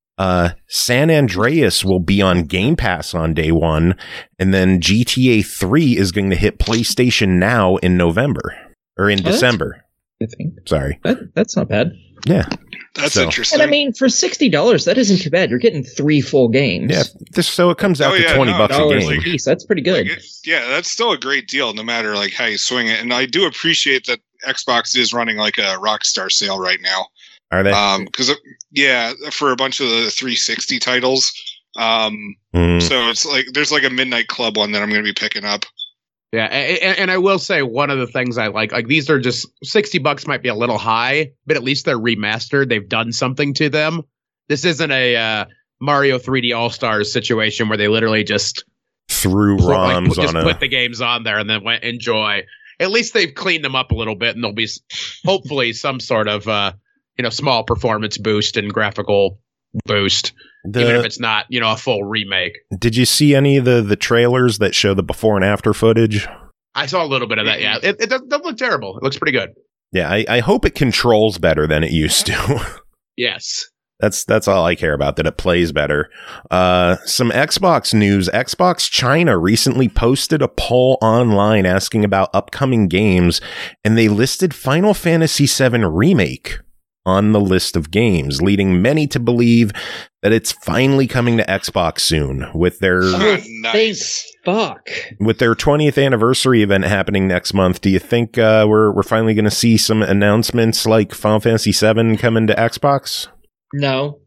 San Andreas will be on Game Pass on day 1, and then GTA 3 is going to hit PlayStation Now in November, or in December. I think. Sorry. That's not bad. Yeah. That's interesting. And I mean, for $60, that isn't too bad. You're getting 3 full games. Yeah. So it comes out to $20 a game. Piece. That's pretty good. That's still a great deal, no matter like how you swing it. And I do appreciate that Xbox is running like a Rockstar sale right now. Are they? Because for a bunch of the 360 titles. So it's like there's like a Midnight Club one that I'm going to be picking up. Yeah, and I will say one of the things I like these are just $60 might be a little high, but at least they're remastered. They've done something to them. This isn't a Mario 3D All-Stars situation where they literally just threw ROMs put the games on there and then went enjoy. At least they've cleaned them up a little bit, and there'll be hopefully some sort of small performance boost and graphical boost, even if it's not, a full remake. Did you see any of the trailers that show the before and after footage? I saw a little bit of that, yeah. It doesn't look terrible. It looks pretty good. Yeah, I hope it controls better than it used to. Yes. That's all I care about, that it plays better. Some Xbox news. Xbox China recently posted a poll online asking about upcoming games, and they listed Final Fantasy VII Remake on the list of games, leading many to believe that it's finally coming to Xbox soon with their Nice. Fuck. with their 20th anniversary event happening next month. Do you think we're finally going to see some announcements like Final Fantasy VII coming to Xbox? No.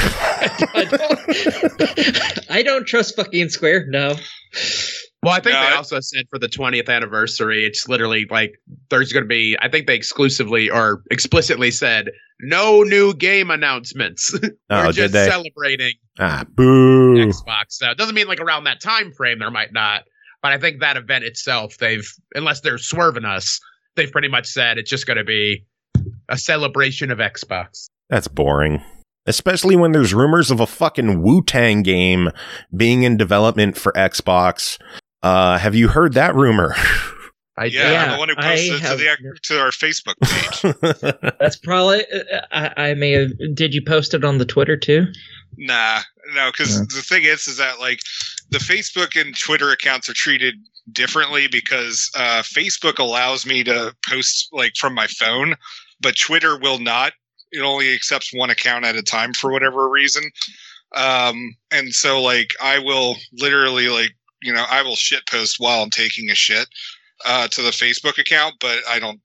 I don't trust fucking Square. No. Well, I think they also said for the 20th anniversary, it's literally like there's going to be, I think they exclusively or explicitly said, no new game announcements. We're just celebrating boo. Xbox. So it doesn't mean like around that time frame there might not, but I think that event itself, unless they're swerving us, they've pretty much said it's just going to be a celebration of Xbox. That's boring. Especially when there's rumors of a fucking Wu-Tang game being in development for Xbox. Have you heard that rumor? I'm the one who posted it to our Facebook page. That's probably. I may have. Did you post it on the Twitter too? No, because the thing is that like the Facebook and Twitter accounts are treated differently because Facebook allows me to post like from my phone, but Twitter will not. It only accepts one account at a time for whatever reason. And so like I will literally like, I will shit post while I'm taking a shit to the Facebook account, but I don't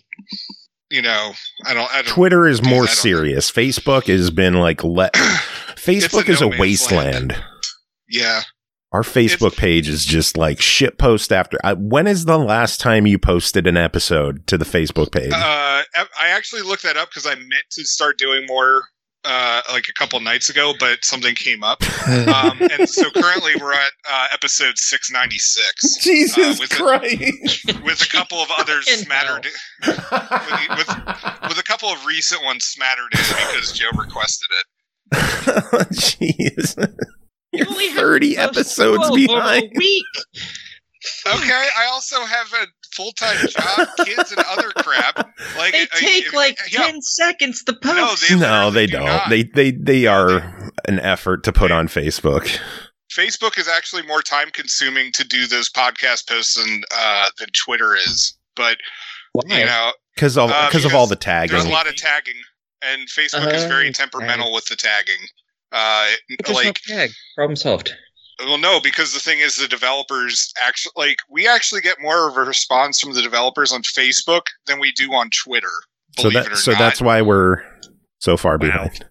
Twitter is more serious. Facebook has been like Facebook is a wasteland. Yeah. Our Facebook page is just like shit post after. When is the last time you posted an episode to the Facebook page? I actually looked that up because I meant to start doing more like a couple nights ago, but something came up. And so currently we're at episode 696. Jesus Christ. With a couple of others smattered. with a couple of recent ones smattered in because Joe requested it. Jeez. You're 30 episodes behind. A week. Okay, I also have a full-time job, kids, and other crap. Like they take 10 seconds to post. No, they don't. They are an effort to put on Facebook. Facebook is actually more time-consuming to do those podcast posts than Twitter is. But because of all the tagging. There's a lot of tagging, and Facebook is very temperamental with the tagging. No tag. Problem solved. Well, no, because the thing is, the developers we actually get more of a response from the developers on Facebook than we do on Twitter. So that's why we're so far behind.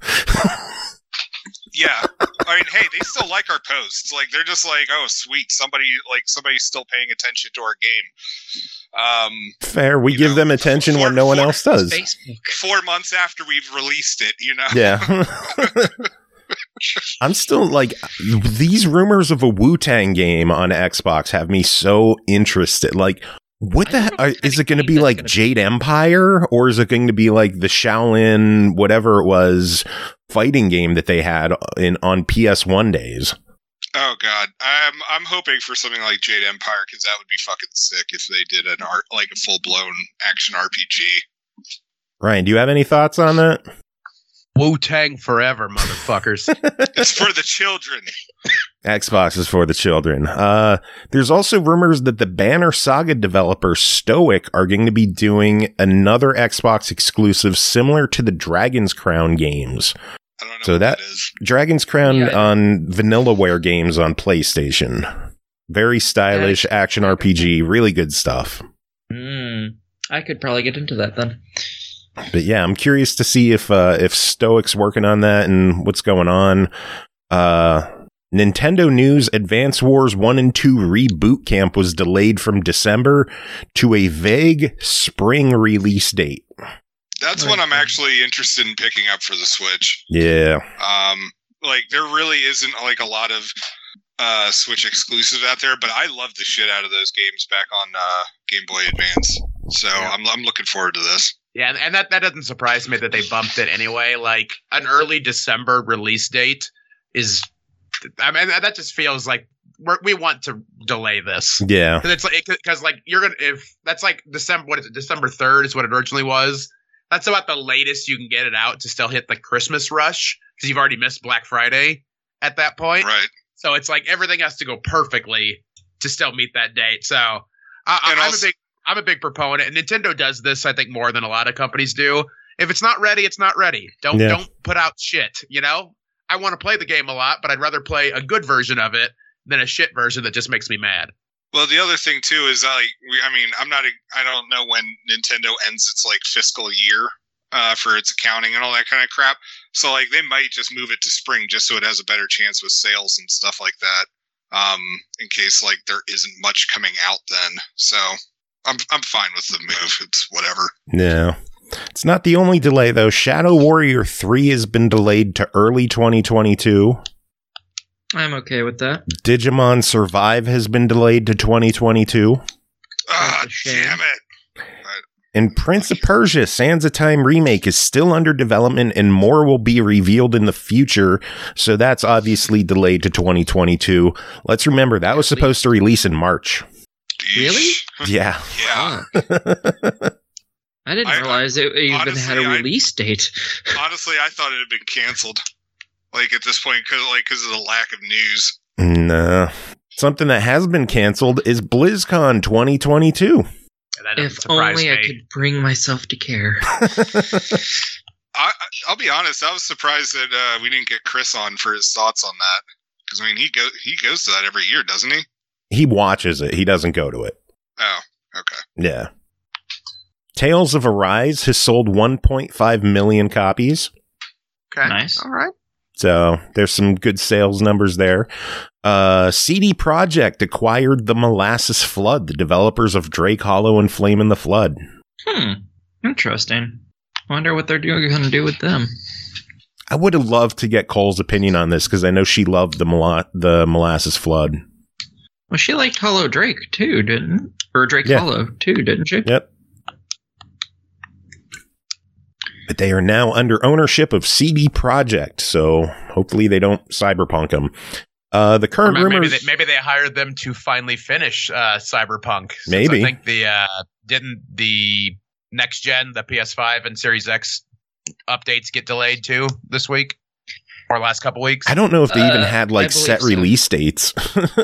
Yeah, I mean, hey, they still like our posts. Like they're just like, oh, sweet, somebody's still paying attention to our game. Fair. We give them attention when no one else does. Facebook. 4 months after we've released it, Yeah. I'm still like, these rumors of a Wu-Tang game on Xbox have me so interested. Like, what the heck? Is it going to be like Jade Empire, or is it going to be like the Shaolin, whatever it was, fighting game that they had on PS1 days? Oh God, I'm hoping for something like Jade Empire because that would be fucking sick if they did a full blown action RPG. Ryan, do you have any thoughts on that? Wu-Tang forever, motherfuckers. It's for the children. Xbox is for the children. There's also rumors that the Banner Saga developer Stoic are going to be doing another Xbox exclusive similar to the Dragon's Crown games. I don't know so what that is. Dragon's Crown on Vanillaware games on PlayStation. Very stylish action RPG, really good stuff. I could probably get into that then. But yeah, I'm curious to see if Stoic's working on that and what's going on. Nintendo News: Advance Wars 1 and 2 Reboot Camp was delayed from December to a vague spring release date. That's what I'm actually interested in picking up for the Switch. Yeah. Like there really isn't like a lot of Switch exclusives out there, but I love the shit out of those games back on Game Boy Advance. So I'm looking forward to this. Yeah, and that doesn't surprise me that they bumped it anyway. Like an early December release date is, I mean, that just feels like we want to delay this. Yeah, because you're gonna, if that's like December, what is it? December 3rd is what it originally was. That's about the latest you can get it out to still hit the Christmas rush because you've already missed Black Friday at that point. Right. So it's like everything has to go perfectly to still meet that date. So I'm a big proponent, and Nintendo does this, I think, more than a lot of companies do. If it's not ready, it's not ready. Don't put out shit. You know, I want to play the game a lot, but I'd rather play a good version of it than a shit version that just makes me mad. Well, the other thing too is I don't know when Nintendo ends its like fiscal year for its accounting and all that kind of crap. So like they might just move it to spring just so it has a better chance with sales and stuff like that. In case like there isn't much coming out then. So I'm fine with the move. It's whatever. No. It's not the only delay though. Shadow Warrior 3 has been delayed to early 2022. I'm okay with that. Digimon Survive has been delayed to 2022. Ah, damn it. And Prince of Persia Sands of Time Remake is still under development and more will be revealed in the future. So that's obviously delayed to 2022. Let's remember that was supposed to release in March. Really? Yeah. Yeah. I didn't realize it even had a release date. Honestly, I thought it had been canceled. Like at this point, because of the lack of news. No. Something that has been canceled is BlizzCon 2022. If only I could bring myself to care. I'll be honest. I was surprised that we didn't get Chris on for his thoughts on that. Because I mean, he goes to that every year, doesn't he? He watches it. He doesn't go to it. Oh, okay. Yeah. Tales of Arise has sold 1.5 million copies. Okay. Nice. All right. So there's some good sales numbers there. CD Projekt acquired the Molasses Flood, the developers of Drake Hollow and Flame in the Flood. Interesting. Wonder what they're going to do with them. I would have loved to get Cole's opinion on this because I know she loved the Molasses Flood. Well, she liked Hollow Drake too, didn't? Or Drake Hollow too, didn't she? Yep. But they are now under ownership of CD Projekt, so hopefully they don't cyberpunk them. The current rumors... Maybe they hired them to finally finish Cyberpunk. Maybe. I think didn't the next gen, the PS5 and Series X updates get delayed too this week? Or last couple weeks? I don't know if they even had like set release dates.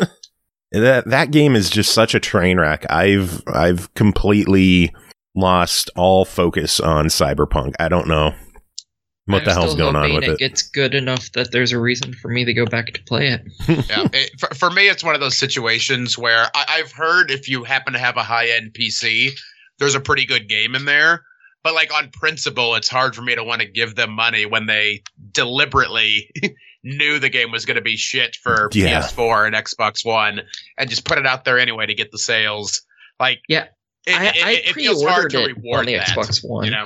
That game is just such a train wreck. I've completely lost all focus on Cyberpunk. I don't know what the hell's going on with it. It's good enough that there's a reason for me to go back to play it. Yeah, for me, it's one of those situations where I've heard if you happen to have a high-end PC, there's a pretty good game in there. But like on principle, it's hard for me to want to give them money when they deliberately knew the game was going to be shit for PS4 and Xbox One and just put it out there anyway to get the sales. Like, yeah. It feels hard to reward on the that, Xbox One, you know?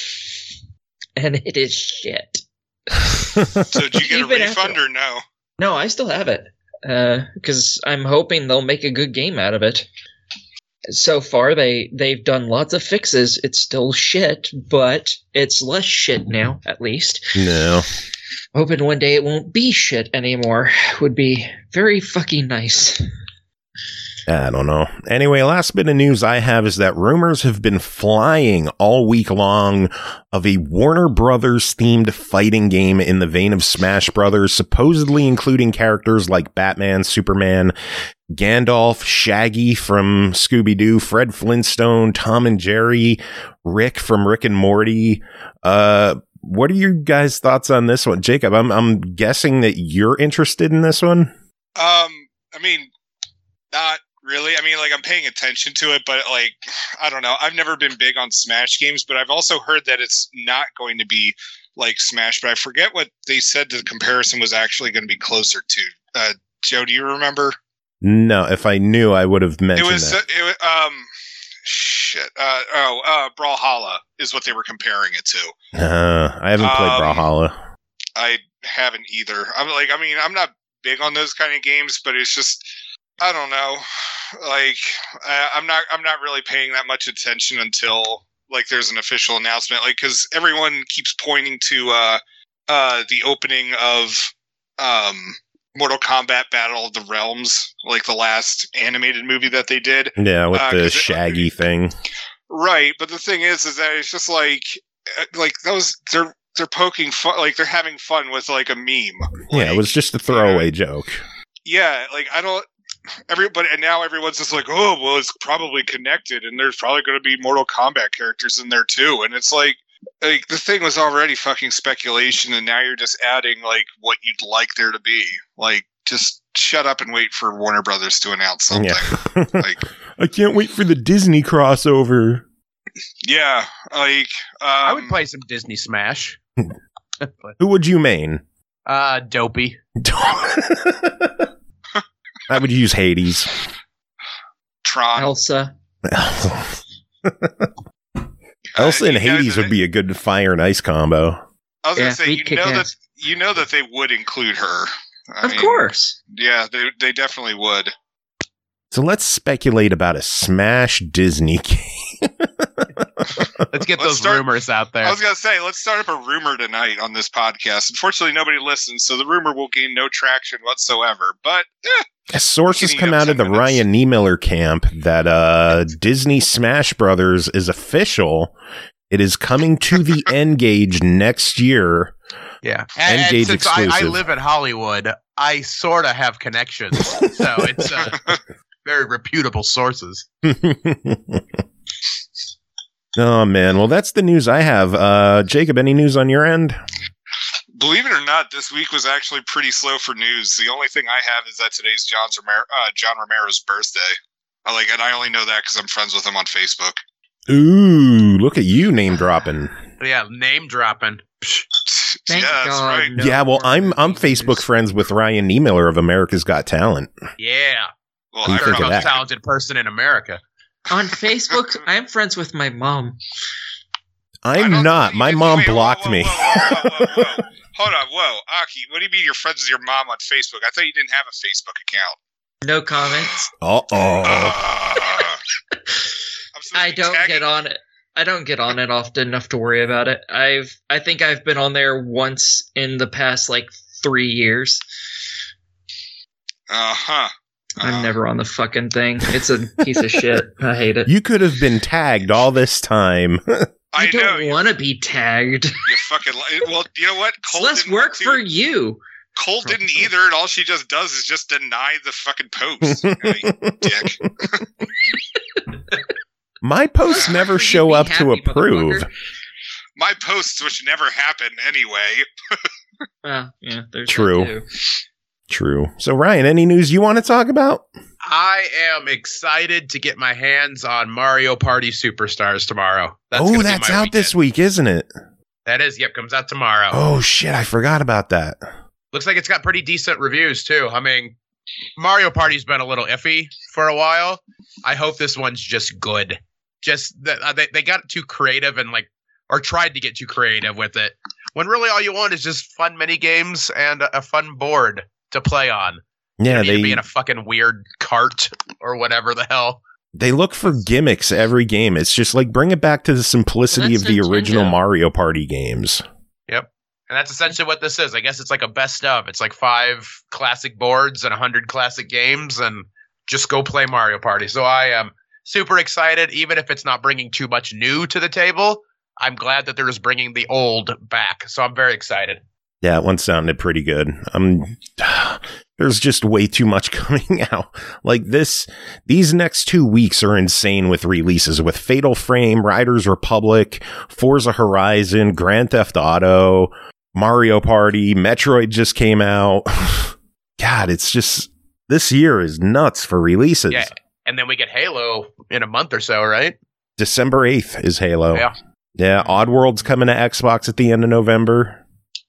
And it is shit. So did you get a refund or no? No, I still have it because I'm hoping they'll make a good game out of it. So far, they've done lots of fixes. It's still shit, but it's less shit now, at least. No. Hoping one day it won't be shit anymore would be very fucking nice. I don't know. Anyway, last bit of news I have is that rumors have been flying all week long of a Warner Brothers themed fighting game in the vein of Smash Brothers, supposedly including characters like Batman, Superman, Gandalf, Shaggy from Scooby-Doo, Fred Flintstone, Tom and Jerry, Rick from Rick and Morty. What are your guys' thoughts on this one? Jacob, I'm guessing that you're interested in this one? I mean, not really. I mean, like, I'm paying attention to it, but, like, I don't know. I've never been big on Smash games, but I've also heard that it's not going to be like Smash, but I forget what they said the comparison was actually going to be closer to. Joe, do you remember? No, if I knew, I would have mentioned that. Brawlhalla is what they were comparing it to. I haven't played Brawlhalla. I haven't either. I'm not big on those kind of games, but it's just, I don't know. Like, I'm not really paying that much attention until like there's an official announcement, like because everyone keeps pointing to the opening of Mortal Kombat Battle of the Realms, like the last animated movie that they did. Yeah, with the Shaggy thing. Right, but the thing is that it's just like those they're poking fun, like they're having fun with like a meme. Yeah, it was just a throwaway joke. Yeah, like I don't. Everybody, and now everyone's just like, oh, well, it's probably connected, and there's probably going to be Mortal Kombat characters in there too. And it's like the thing was already fucking speculation, and now you're just adding like what you'd like there to be. Like, just shut up and wait for Warner Brothers to announce something. Yeah. Like, I can't wait for the Disney crossover. Yeah, like I would play some Disney Smash. Who would you main? Dopey. I would use Hades. Tron. Elsa. Elsa and Hades would be a good fire and ice combo. I was going to say, you know that they would include her. I mean, course. Yeah, they definitely would. So let's speculate about a Smash Disney game. Let's get those rumors out there. I was going to say, let's start up a rumor tonight on this podcast. Unfortunately, nobody listens, so the rumor will gain no traction whatsoever. But sources come out of the Ryan Niemiller camp that Disney Smash Brothers is official. It is coming to the N-Gage next year. Yeah. N-Gage since exclusive. I live in Hollywood, I sort of have connections. So it's very reputable sources. Oh, man. Well, that's the news I have. Jacob, any news on your end? Believe it or not, this week was actually pretty slow for news. The only thing I have is that today's John Romero's birthday. And I only know that because I'm friends with him on Facebook. Ooh, look at you name dropping. Yeah, name dropping. Thank that's God, right. no Yeah, well, I'm more Facebook news. friends with Ryan Niemiller of America's Got Talent. Yeah. Well, What do you I think of Most that? talented person in America. On Facebook, I'm friends with my mom. I'm not. My mom blocked me. Whoa. Hold on, whoa. Aki, what do you mean you're friends with your mom on Facebook? I thought you didn't have a Facebook account. No comments. I don't get on it. I don't get on it often enough to worry about it. I think I've been on there once in the past 3 years. I'm never on the fucking thing. It's a piece of shit. I hate it. You could have been tagged all this time. I don't want to be tagged. You fucking. Well, you know what? It's less work for you. Cole didn't either, and all she just does is just deny the fucking post. You dick. My posts never show up to approve. My posts, which never happen anyway. Yeah, there's True. that too. True. So, Ryan, any news you want to talk about? I am excited to get my hands on Mario Party Superstars tomorrow. That's out this week, isn't it? That is. Yep, comes out tomorrow. Oh, shit. I forgot about that. Looks like it's got pretty decent reviews, too. I mean, Mario Party's been a little iffy for a while. I hope this one's just good. Just that they got too creative and or tried to get too creative with it. When really all you want is just fun mini games and a fun board to play on. Yeah, they be in a fucking weird cart or whatever the hell. They look for gimmicks every game. It's just bring it back to the simplicity of the original Mario Party games. Yep. And that's essentially what this is. I guess it's a best of. It's 5 classic boards and 100 classic games, and just go play Mario Party. So I am super excited, even if it's not bringing too much new to the table. I'm glad that they're just bringing the old back. So I'm very excited. Yeah, that one sounded pretty good. There's just way too much coming out. These next 2 weeks are insane with releases, with Fatal Frame, Riders Republic, Forza Horizon, Grand Theft Auto, Mario Party, Metroid just came out. God, it's just, this year is nuts for releases. Yeah, and then we get Halo in a month or so, right? December 8th is Halo. Yeah, Oddworld's coming to Xbox at the end of November.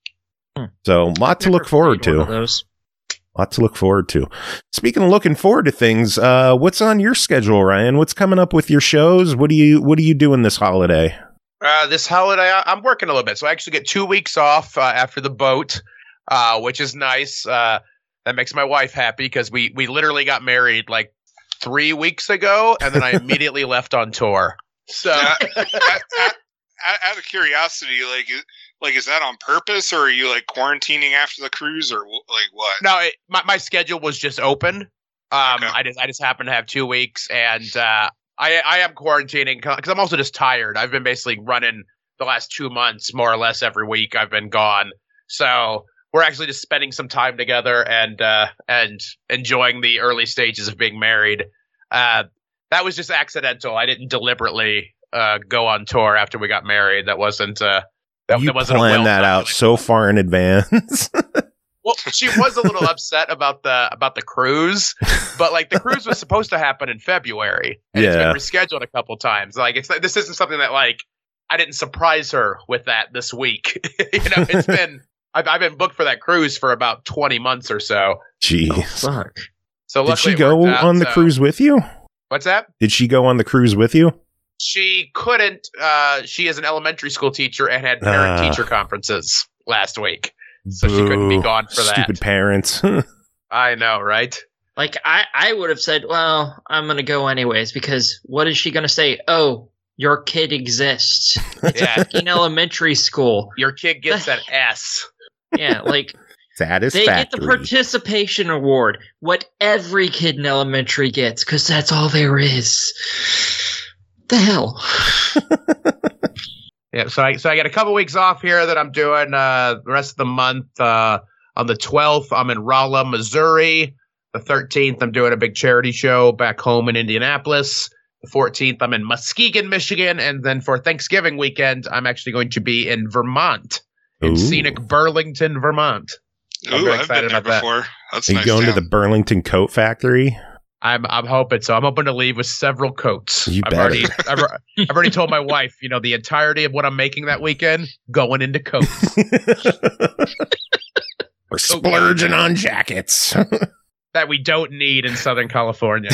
So, lot to look forward to. Lot to look forward to. Speaking of looking forward to things, what's on your schedule, Ryan? What's coming up with your shows? What are you doing this holiday? This holiday, I'm working a little bit. So I actually get 2 weeks off after the boat, which is nice. That makes my wife happy because we literally got married 3 weeks ago, and then I immediately left on tour. So, out of curiosity, is that on purpose, or are you like quarantining after the cruise, or like what? No, my schedule was just open. Okay. I just happened to have 2 weeks, and I am quarantining because I'm also just tired. I've been basically running the last 2 months more or less every week. I've been gone, so we're actually just spending some time together and enjoying the early stages of being married. That was just accidental. I didn't deliberately go on tour after we got married. That wasn't. You planned that out so far in advance. Well, she was a little upset about the cruise, but like the cruise was supposed to happen in February, and it's been rescheduled a couple times. Like this isn't something that like I didn't surprise her with that this week. It's been I've been booked for that cruise for about 20 months or so. Jeez. Oh, fuck. So did she go on the cruise with you? What's that? Did she go on the cruise with you? She couldn't. She is an elementary school teacher and had parent-teacher conferences last week. So she couldn't be gone for that. Stupid parents. I know, right? Like, I would have said, well, I'm going to go anyways, because what is she going to say? Oh, your kid exists. It's a fucking elementary school. Your kid gets an S. Yeah, like... Satisfactory. They get the participation award, what every kid in elementary gets, because that's all there is. The hell? Yeah, so I got a couple weeks off here that I'm doing the rest of the month. On the 12th, I'm in Rolla, Missouri. The 13th, I'm doing a big charity show back home in Indianapolis. The 14th, I'm in Muskegon, Michigan. And then for Thanksgiving weekend, I'm actually going to be in Vermont, in scenic Burlington, Vermont. Ooh, I've been there before. That's nice. Are you going to the Burlington Coat Factory? I'm hoping so. I'm hoping to leave with several coats. You better. I've already told my wife, the entirety of what I'm making that weekend going into coats. We're splurging on jackets that we don't need in Southern California.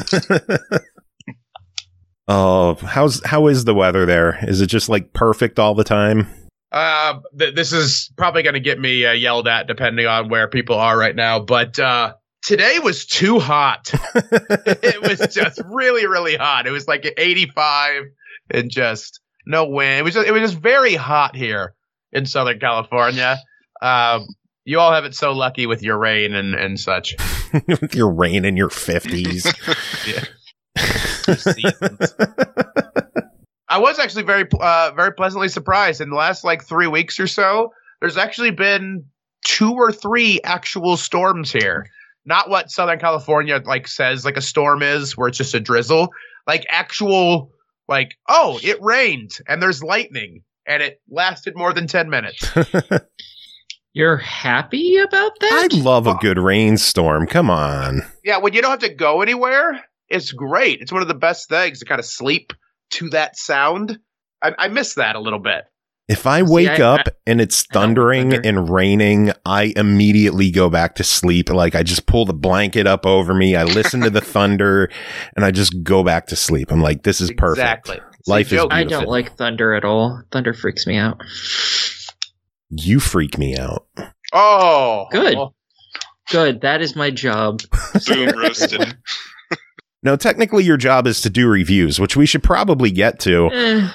Oh, how is the weather there? Is it just like perfect all the time? This is probably going to get me yelled at depending on where people are right now, but today was too hot. It was just really, really hot. It was like 85 and just no wind. It was just very hot here in Southern California. You all have it so lucky with your rain and such. With your rain in your 50s. Yeah. Seasons. I was actually very pleasantly surprised. In the last 3 weeks or so, there's actually been 2 or 3 actual storms here. Not what Southern California says a storm is, where it's just a drizzle. Actual it rained and there's lightning and it lasted more than 10 minutes. You're happy about that? I love a good rainstorm. Come on. Yeah, when you don't have to go anywhere, it's great. It's one of the best things to kind of sleep to that sound. I miss that a little bit. If I wake up and it's thundering and raining, I immediately go back to sleep. I just pull the blanket up over me. I listen to the thunder and I just go back to sleep. I'm like, this is perfect. Exactly. Life is beautiful. I don't like thunder at all. Thunder freaks me out. You freak me out. Oh, good. Good. That is my job. Boom, roasted. No, technically your job is to do reviews, which we should probably get to.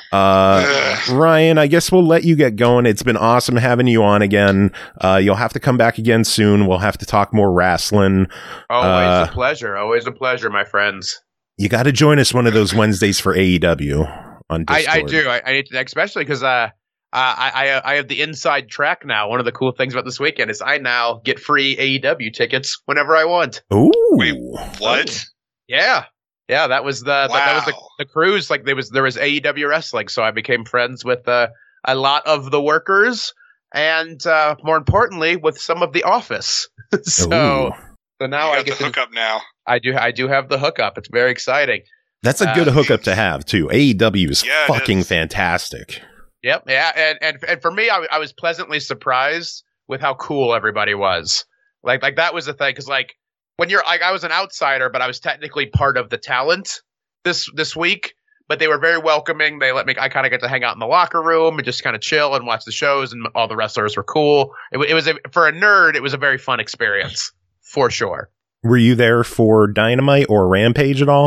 Ryan, I guess we'll let you get going. It's been awesome having you on again. You'll have to come back again soon. We'll have to talk more wrestling. Always a pleasure. Always a pleasure, my friends. You got to join us one of those Wednesdays for AEW on Discord. I do. I need to, especially because I have the inside track now. One of the cool things about this weekend is I now get free AEW tickets whenever I want. Ooh. Wait, what? Yeah, that was that was the cruise. There was AEW wrestling, so I became friends with a lot of the workers, and more importantly, with some of the office. So now I get the hookup. Now I do have the hookup. It's very exciting. That's a good hookup to have too. AEW is fucking fantastic. Yep, yeah, and for me, I was pleasantly surprised with how cool everybody was. Like that was the thing, because when you're I was an outsider, but I was technically part of the talent this week. But they were very welcoming. They let me. I kind of get to hang out in the locker room and just kind of chill and watch the shows. And all the wrestlers were cool. It was for a nerd. It was a very fun experience for sure. Were you there for Dynamite or Rampage at all?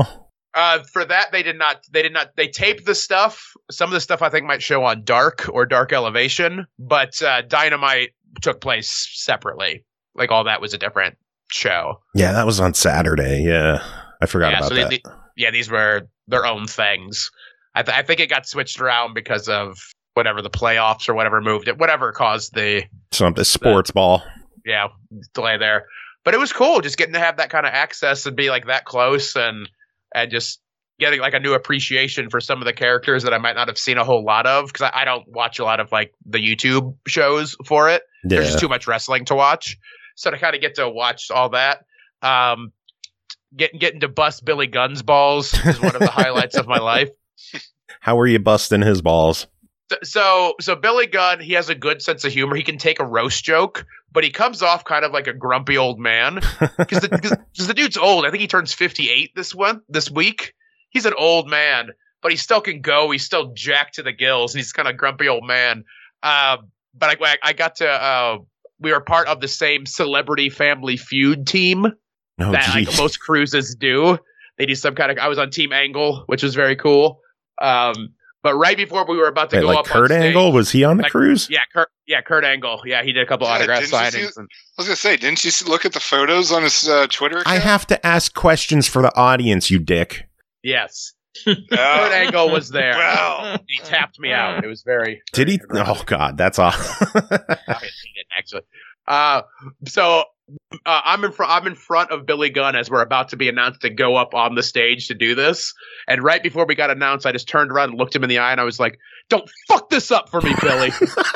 For that, they did not. They taped the stuff. Some of the stuff I think might show on Dark or Dark Elevation, but Dynamite took place separately. Like all that was a different show. Yeah, that was on Saturday. Yeah, I forgot about that. These were their own things. I think it got switched around because of whatever the playoffs or whatever moved it, whatever caused the sports ball. Yeah, delay there. But it was cool just getting to have that kind of access and be like that close and just getting like a new appreciation for some of the characters that I might not have seen a whole lot of, because I don't watch a lot of like the YouTube shows for it. Yeah. There's just too much wrestling to watch. So to kind of get to watch all that, getting to bust Billy Gunn's balls is one of the highlights of my life. How are you busting his balls? So Billy Gunn, he has a good sense of humor. He can take a roast joke, but he comes off kind of like a grumpy old man because the dude's old. I think he turns 58 this week. He's an old man, but he still can go. He's still jacked to the gills. He's kind of grumpy old man. But I got to we were part of the same Celebrity Family Feud team that like most cruises do. They do some kind of. I was on Team Angle, which was very cool. But right before we were about to go up Kurt on stage, Angle, was he on the cruise? Yeah, Kurt Angle. Yeah, he did a couple autograph signings. I was going to say, didn't you look at the photos on his Twitter account? I have to ask questions for the audience, you dick. Yes. Kurt Angle was there. Wow. He tapped me out. It was very... Did he? Oh, God, that's awesome. He didn't, actually. So I'm in front of Billy Gunn as we're about to be announced to go up on the stage to do this. And right before we got announced, I just turned around and looked him in the eye, and I was like, "Don't fuck this up for me, Billy."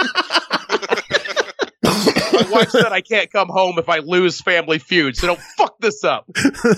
My wife said I can't come home if I lose Family Feud, so don't fuck this up.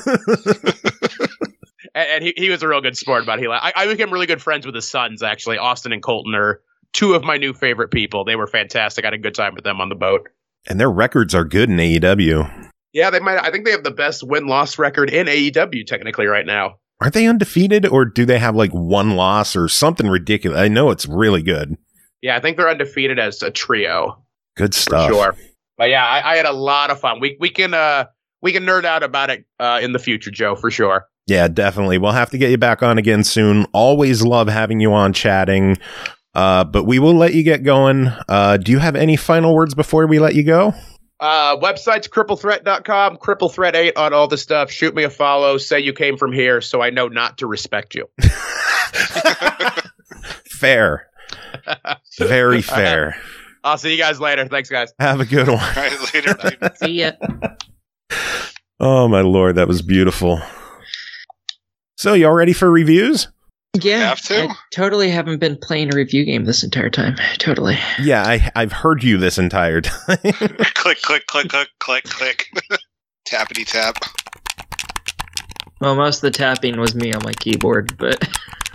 And he was a real good sport about it. I became really good friends with his sons, actually. Austin and Colton are two of my new favorite people. They were fantastic. I had a good time with them on the boat. And their records are good in AEW. Yeah, they might. I think they have the best win-loss record in AEW technically right now. Aren't they undefeated, or do they have like one loss or something ridiculous? I know it's really good. Yeah, I think they're undefeated as a trio. Good stuff. Sure. But yeah, I had a lot of fun. We can nerd out about it in the future, Joe, for sure. Yeah, definitely. We'll have to get you back on again soon. Always love having you on chatting. But we will let you get going. Do you have any final words before we let you go? Website's cripplethreat.com, cripplethreat8 on all the stuff. Shoot me a follow. Say you came from here so I know not to respect you. Fair. Very fair. I'll see you guys later. Thanks, guys. Have a good one. All right, later. See ya. Oh, my Lord. That was beautiful. So, y'all ready for reviews? Yeah, have to? I totally haven't been playing a review game this entire time. Totally. Yeah, I've heard you this entire time. Click, click, click, click, click, click. Tappity tap. Well, most of the tapping was me on my keyboard, but...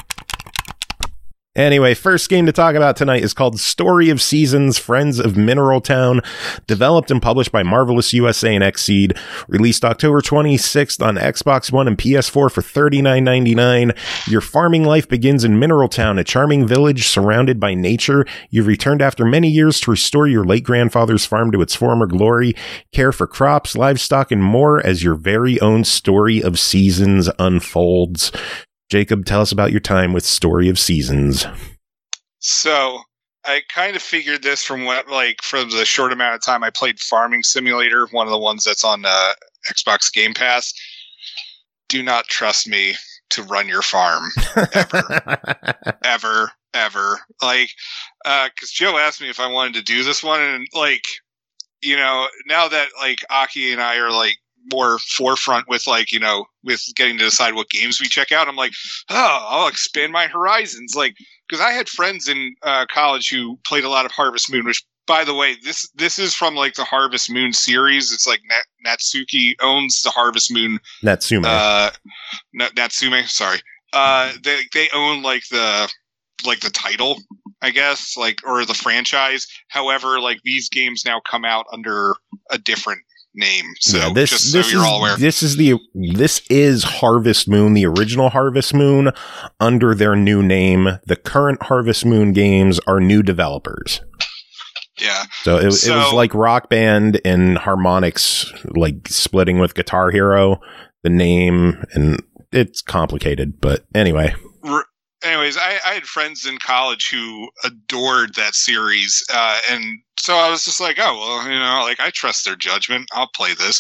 Anyway, first game to talk about tonight is called Story of Seasons, Friends of Mineral Town, developed and published by Marvelous USA and Xseed, released October 26th on Xbox One and PS4 for $39.99. Your farming life begins in Mineral Town, a charming village surrounded by nature. You've returned after many years to restore your late grandfather's farm to its former glory, care for crops, livestock, and more as your very own Story of Seasons unfolds. Jacob, tell us about your time with Story of Seasons. So I kind of figured this from the short amount of time I played Farming Simulator, one of the ones that's on Xbox Game Pass. Do not trust me to run your farm ever. ever. Because Joe asked me if I wanted to do this one, and now that Aki and I are more forefront with with getting to decide what games we check out, I'm like, oh, I'll expand my horizons. Because I had friends in college who played a lot of Harvest Moon, which, by the way, this is from the Harvest Moon series. It's Natsuki owns the Harvest Moon. Natsume. Natsume. Sorry. They own the title, I guess, or the franchise. However, these games now come out under a different name. So yeah, just so you're all aware. This is Harvest Moon, the original Harvest Moon, under their new name. The current Harvest Moon games are new developers. Yeah. So it was like Rock Band and Harmonix splitting with Guitar Hero, the name, and it's complicated, but anyway. Anyways, I had friends in college who adored that series, and so I was just like, oh, well, you know, like, I trust their judgment. I'll play this.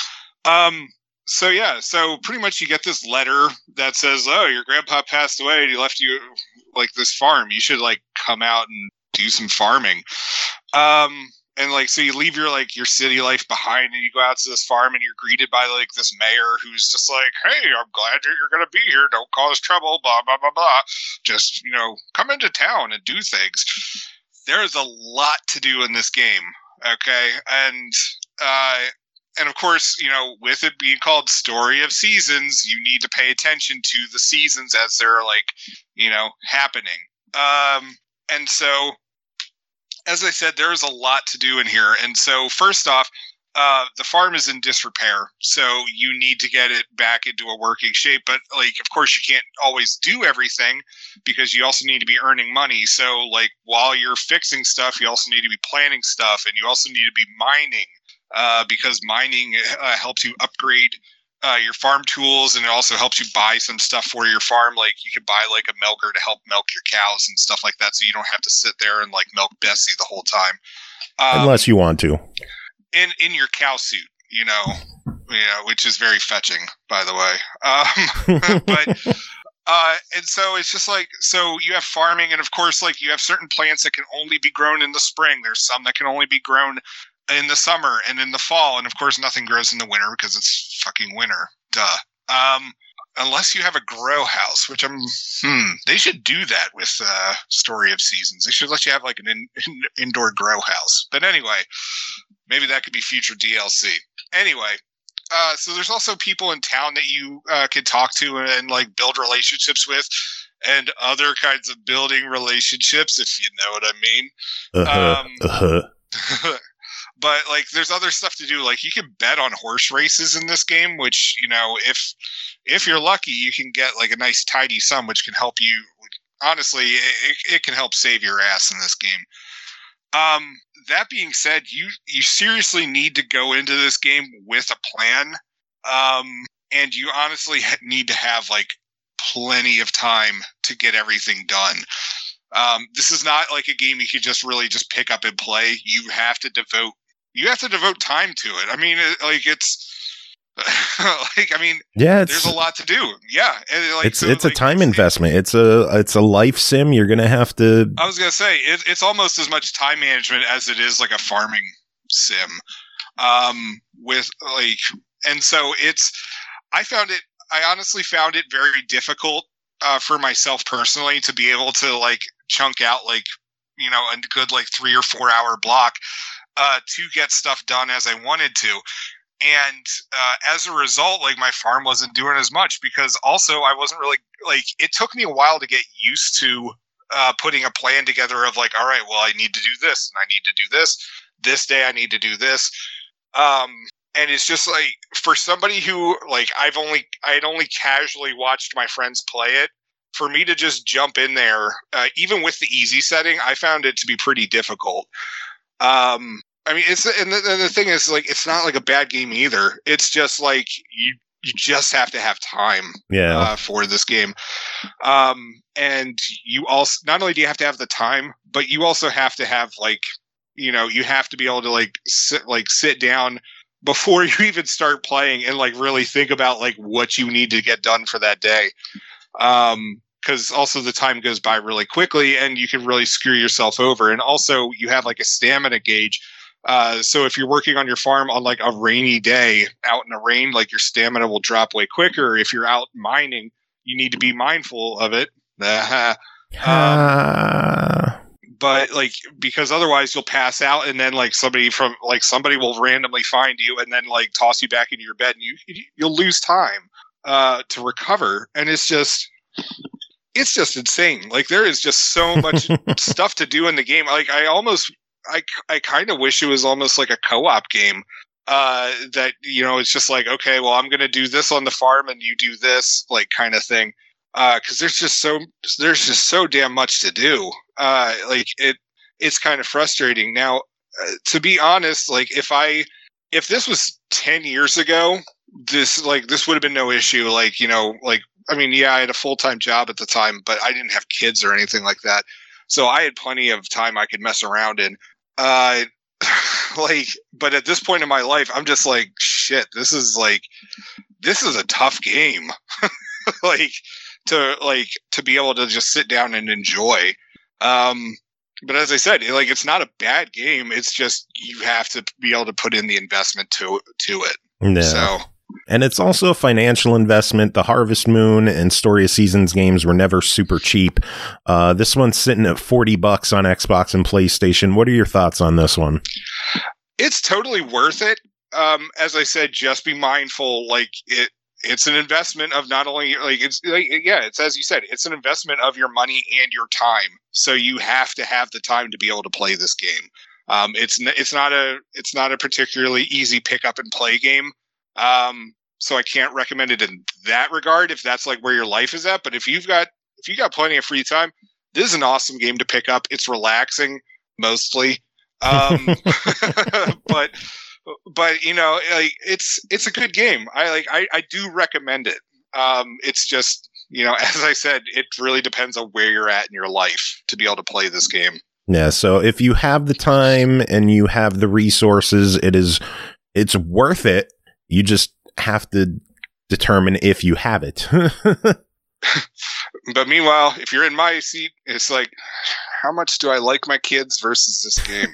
So yeah, so pretty much you get this letter that says, oh, your grandpa passed away and he left you, like, this farm. You should, like, come out and do some farming. And, like, so you leave your city life behind and you go out to this farm and you're greeted by, like, this mayor who's just like, hey, I'm glad you're going to be here. Don't cause trouble, blah, blah, blah, blah. Just, you know, come into town and do things. There's a lot to do in this game, okay? And of course, you know, with it being called Story of Seasons, you need to pay attention to the seasons as they're, like, you know, happening. And so, as I said, there is a lot to do in here. And so, first off, the farm is in disrepair, so you need to get it back into a working shape. But, like, of course, you can't always do everything because you also need to be earning money. So, like, while you're fixing stuff, you also need to be planning stuff, and you also need to be mining, because mining helps you upgrade your farm tools, and it also helps you buy some stuff for your farm. Like, you could buy, like, a milker to help milk your cows and stuff like that, so you don't have to sit there and, like, milk Bessie the whole time. Unless you want to. In your cow suit, you know, which is very fetching, by the way. But and so it's just like, so you have farming, and of course, like, you have certain plants that can only be grown in the spring. There's some that can only be grown in the summer and in the fall, and of course, nothing grows in the winter because it's fucking winter. Duh. Unless you have a grow house, which they should do that with Story of Seasons. They should let you have, like, an indoor grow house. But anyway, maybe that could be future DLC. Anyway, so there's also people in town that you can talk to and, like, build relationships with, and other kinds of building relationships, if you know what I mean. But, like, there's other stuff to do. Like, you can bet on horse races in this game, which, you know, if you're lucky, you can get, like, a nice tidy sum, which can help you. Honestly, it can help save your ass in this game. That being said, you seriously need to go into this game with a plan. And you honestly need to have, like, plenty of time to get everything done. This is not like a game you could just really just pick up and play. You have to devote time to it. I mean, it's like, I mean, yeah, there's a lot to do. Yeah. And, like, it's a time investment. It's a life sim. You're going to have to, I was going to say it's almost as much time management as it is like a farming sim. With, like, and so I honestly found it very difficult for myself personally to be able to, like, chunk out, like, you know, a good, like, 3 or 4 hour block to get stuff done as I wanted to. And as a result, like, my farm wasn't doing as much because also I wasn't really, like, it took me a while to get used to putting a plan together of, like, all right, well, I need to do this and I need to do this day I need to do this. And it's just like, for somebody who, like, I had only casually watched my friends play it, for me to just jump in there, even with the easy setting, I found it to be pretty difficult. I mean, and the thing is, like, it's not like a bad game either. It's just like you just have to have time, for this game. And you also, not only do you have to have the time, but you also have to have, like, you know, you have to be able to, like, sit down before you even start playing and, like, really think about, like, what you need to get done for that day. Because also the time goes by really quickly and you can really screw yourself over. And also you have, like, a stamina gauge. So if you're working on your farm on, like, a rainy day out in the rain, like, your stamina will drop way quicker. If you're out mining, you need to be mindful of it. But, like, because otherwise you'll pass out and then, like, somebody will randomly find you and then, like, toss you back into your bed and you'll lose time to recover. And it's just insane. Like, there is just so much stuff to do in the game. Like, I kind of wish it was almost like a co-op game that, you know, it's just like, okay, well, I'm going to do this on the farm and you do this, like, kind of thing. Cause there's just so damn much to do. Like, it's kind of frustrating. Now, to be honest, like, if this was 10 years ago, this would have been no issue. Like, you know, like, I mean, yeah, I had a full-time job at the time, but I didn't have kids or anything like that. So I had plenty of time I could mess around in. Like, but at this point in my life, I'm just like, shit, this is a tough game. like to be able to just sit down and enjoy. But as I said, like, it's not a bad game. It's just, you have to be able to put in the investment to it. Yeah. So. And it's also a financial investment. The Harvest Moon and Story of Seasons games were never super cheap. This one's sitting at $40 on Xbox and PlayStation. What are your thoughts on this one? It's totally worth it. As I said, just be mindful. Like, it's an investment of not only, like, it's like, yeah, it's, as you said, it's an investment of your money and your time. So you have to have the time to be able to play this game. It's not a particularly easy pick up and play game. So I can't recommend it in that regard if that's like where your life is at. But if you've got plenty of free time, this is an awesome game to pick up. It's relaxing mostly. But you know, like, it's a good game. I do recommend it. It's just, you know, as I said, it really depends on where you're at in your life to be able to play this game. Yeah. So if you have the time and you have the resources, it's worth it. You just have to determine if you have it. But meanwhile, if you're in my seat, it's like, how much do I like my kids versus this game?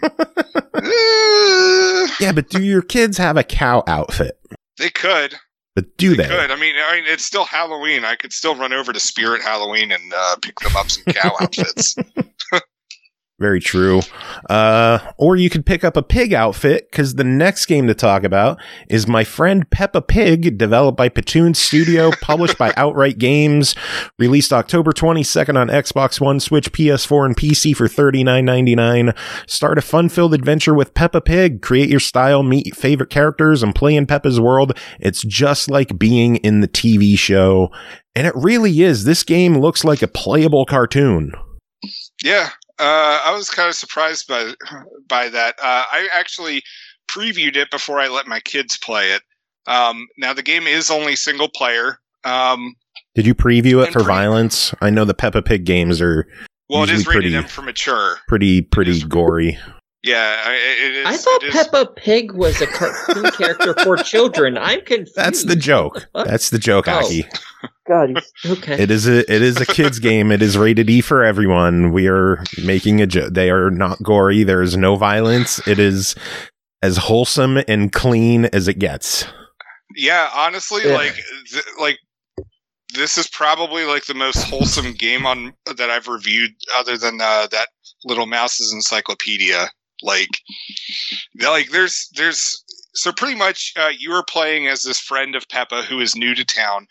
Yeah, but do your kids have a cow outfit? They could. But do they? Could. I mean, it's still Halloween. I could still run over to Spirit Halloween and pick them up some cow outfits. Very true. Or you could pick up a pig outfit, because the next game to talk about is My Friend Peppa Pig, developed by Patoon Studio, published by Outright Games, released October 22nd on Xbox One, Switch, PS4, and PC for $39.99. Start a fun-filled adventure with Peppa Pig. Create your style, meet favorite characters, and play in Peppa's world. It's just like being in the TV show. And it really is. This game looks like a playable cartoon. Yeah. I was kind of surprised by that. I actually previewed it before I let my kids play it. Now, the game is only single player. Did you preview it for violence? I know the Peppa Pig games are it is rated M for mature. Pretty gory. Yeah, it is. I thought Peppa Pig was a cartoon character for children. I'm confused. That's the joke. That's the joke, Aki. God, okay. It is a kids game. It is rated E for everyone. We are making a joke. They are not gory. There is no violence. It is as wholesome and clean as it gets. Yeah, honestly, like this is probably like the most wholesome game that I've reviewed, other than that Little Mouse's Encyclopedia. Like there's so pretty much you are playing as this friend of Peppa who is new to town.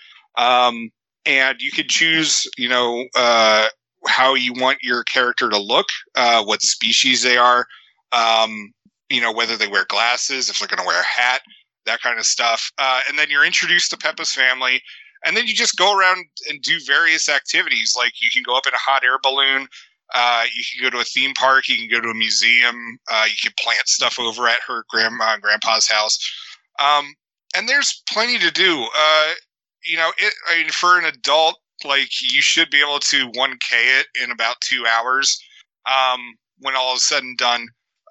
And you can choose, you know, how you want your character to look, what species they are, you know, whether they wear glasses, if they're going to wear a hat, that kind of stuff. And then you're introduced to Peppa's family, and then you just go around and do various activities. Like, you can go up in a hot air balloon. You can go to a theme park. You can go to a museum. You can plant stuff over at her grandma and grandpa's house. And there's plenty to do. You know, I mean, for an adult, like, you should be able to 1K it in about 2 hours, when all is said and done.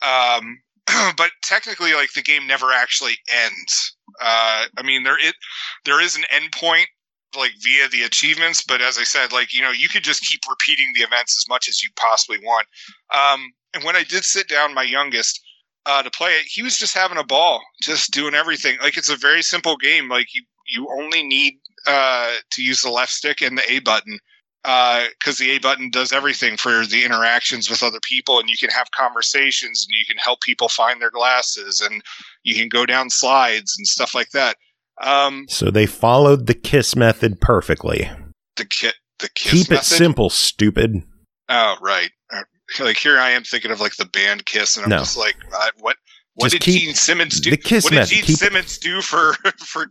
But technically, like, the game never actually ends. I mean, there is an end point, like, via the achievements, but as I said, like, you know, you could just keep repeating the events as much as you possibly want. And when I did sit down my youngest to play it, he was just having a ball, just doing everything. Like, it's a very simple game. Like, you only need to use the left stick and the A button, because the A button does everything for the interactions with other people, and you can have conversations, and you can help people find their glasses, and you can go down slides and stuff like that. So they followed the KISS method perfectly. The KISS Keep method? It simple, stupid. Oh, right. Like, here I am thinking of, like, the band KISS, and I'm just like, what did Gene Simmons do? What did Gene Simmons do for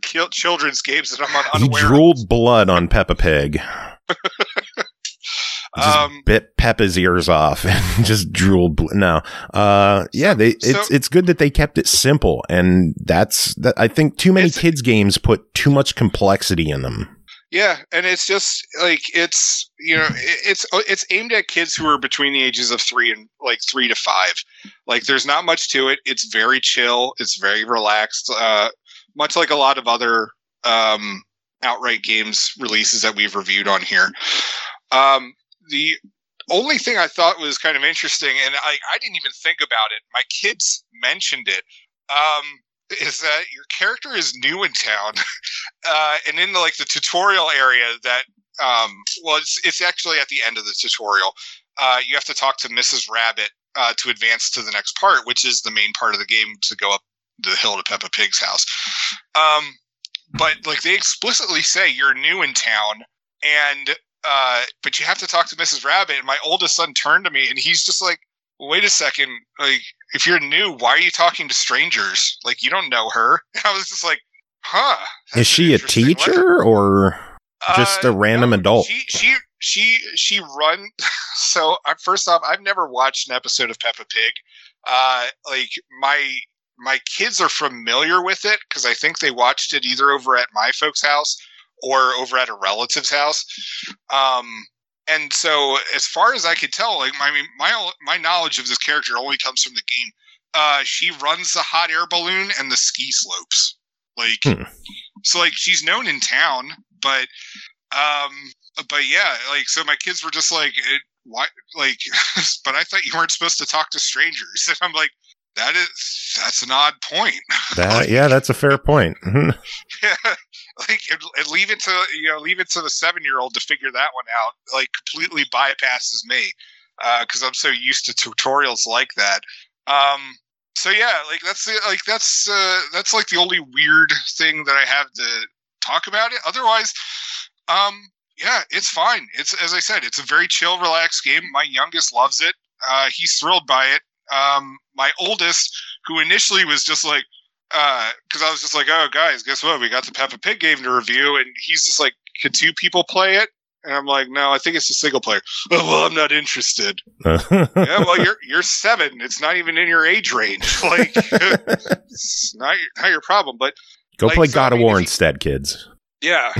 children's games that I'm unaware of? He drooled blood on Peppa Pig. Just bit Peppa's ears off and just drooled. No. It's good that they kept it simple. And I think too many kids games put too much complexity in them. Yeah. And it's just like, it's aimed at kids who are between the ages of 3 to 5. Like there's not much to it. It's very chill. It's very relaxed. Much like a lot of other, outright games releases that we've reviewed on here. The only thing I thought was kind of interesting, and I didn't even think about it, my kids mentioned it, is that your character is new in town. And in the tutorial area that, it's actually at the end of the tutorial. You have to talk to Mrs. Rabbit to advance to the next part, which is the main part of the game to go up the hill to Peppa Pig's house. But they explicitly say you're new in town, and but you have to talk to Mrs. Rabbit. And my oldest son turned to me, and he's just like, "Wait a second! Like, if you're new, why are you talking to strangers? Like, you don't know her." And I was just like, "Huh? Is she a teacher or just a random adult?" She run. So first off, I've never watched an episode of Peppa Pig. My kids are familiar with it because I think they watched it either over at my folks' house or over at a relative's house. And so as far as I could tell, my knowledge of this character only comes from the game. She runs the hot air balloon and the ski slopes. So she's known in town, but yeah, so my kids were just like, why? But I thought you weren't supposed to talk to strangers. And I'm like, that's an odd point. That's a fair point. Yeah, and leave it to the 7-year-old to figure that one out. Completely bypasses me because I'm so used to tutorials like that. So yeah, that's the only weird thing that I have to talk about it. Otherwise, yeah, it's fine. It's, as I said, it's a very chill, relaxed game. My youngest loves it. He's thrilled by it. My oldest, who initially was just like, because I was just like, "Oh, guys, guess what? We got the Peppa Pig game to review," and he's just like, "Could 2 people play it?" And I'm like, "No, I think it's a single player." "Oh, well, I'm not interested." Yeah, well, you're 7. It's not even in your age range. It's not your problem. But go play God of War instead, kids. Yeah,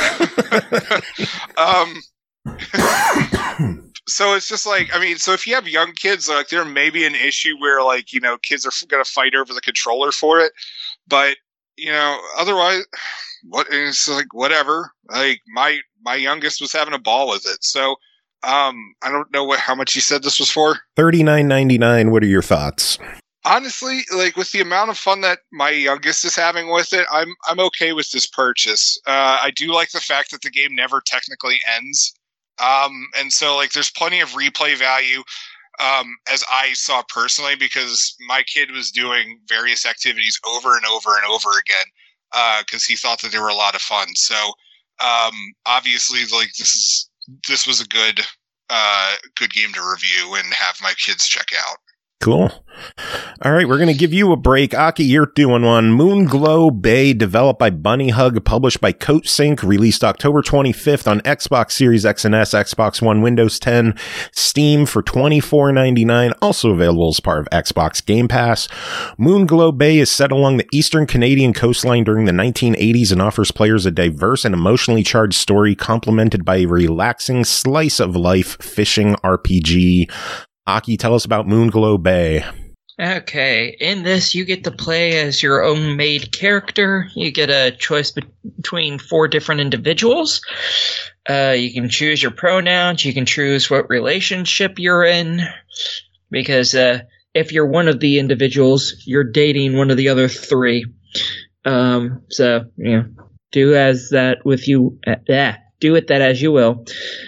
so it's just so if you have young kids, there may be an issue where kids are going to fight over the controller for it, but otherwise, it's whatever. My youngest was having a ball with it, so I don't know how much you said this was for. $39.99. What are your thoughts? Honestly, with the amount of fun that my youngest is having with it, I'm okay with this purchase. I do like the fact that the game never technically ends. And so there's plenty of replay value, as I saw personally, because my kid was doing various activities over and over and over again, because he thought that they were a lot of fun. So, obviously this was a good game to review and have my kids check out. Cool. All right, we're going to give you a break. Aki, you're doing one. Moonglow Bay, developed by Bunny Hug, published by Coatsink, released October 25th on Xbox Series X and S, Xbox One, Windows 10, Steam for $24.99, also available as part of Xbox Game Pass. Moonglow Bay is set along the eastern Canadian coastline during the 1980s and offers players a diverse and emotionally charged story complemented by a relaxing slice of life fishing RPG. Aki, tell us about Moonglow Bay. Okay, in this you get to play as your own made character. You get a choice between 4 different individuals. You can choose your pronouns. You can choose what relationship you're in. Because if you're one of the individuals, you're dating one of the other 3. So, do as that with you. Do it that as you will.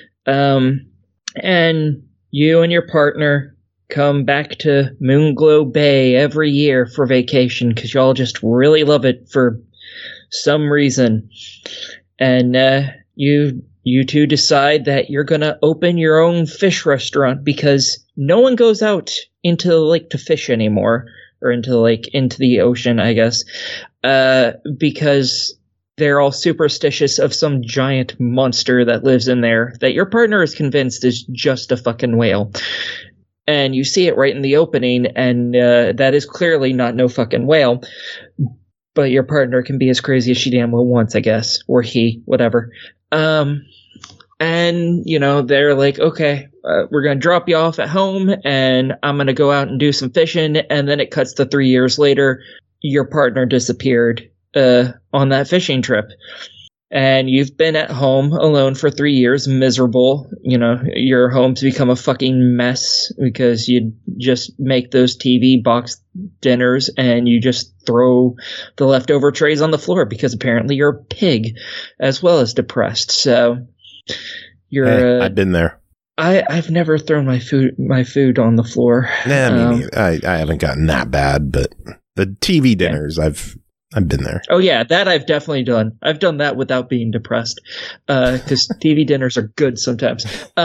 And you and your partner come back to Moonglow Bay every year for vacation because y'all just really love it for some reason. And you two decide that you're going to open your own fish restaurant because no one goes out into the lake to fish anymore, or into the ocean, I guess, because they're all superstitious of some giant monster that lives in there that your partner is convinced is just a fucking whale. And you see it right in the opening, and that is clearly not no fucking whale. But your partner can be as crazy as she damn well wants, I guess. Or he, whatever. And, you know, they're like, okay, we're going to drop you off at home, and I'm going to go out and do some fishing. And then it cuts to 3 years later. Your partner disappeared on that fishing trip. And you've been at home alone for 3 years, miserable. You know, your home's become a fucking mess because you just make those TV box dinners and you just throw the leftover trays on the floor because apparently you're a pig as well as depressed. So you're. I've been there. I've never thrown my food on the floor. Nah, I haven't gotten that bad, but the TV dinners, I've been there. Oh, yeah, that I've definitely done. I've done that without being depressed because TV dinners are good sometimes.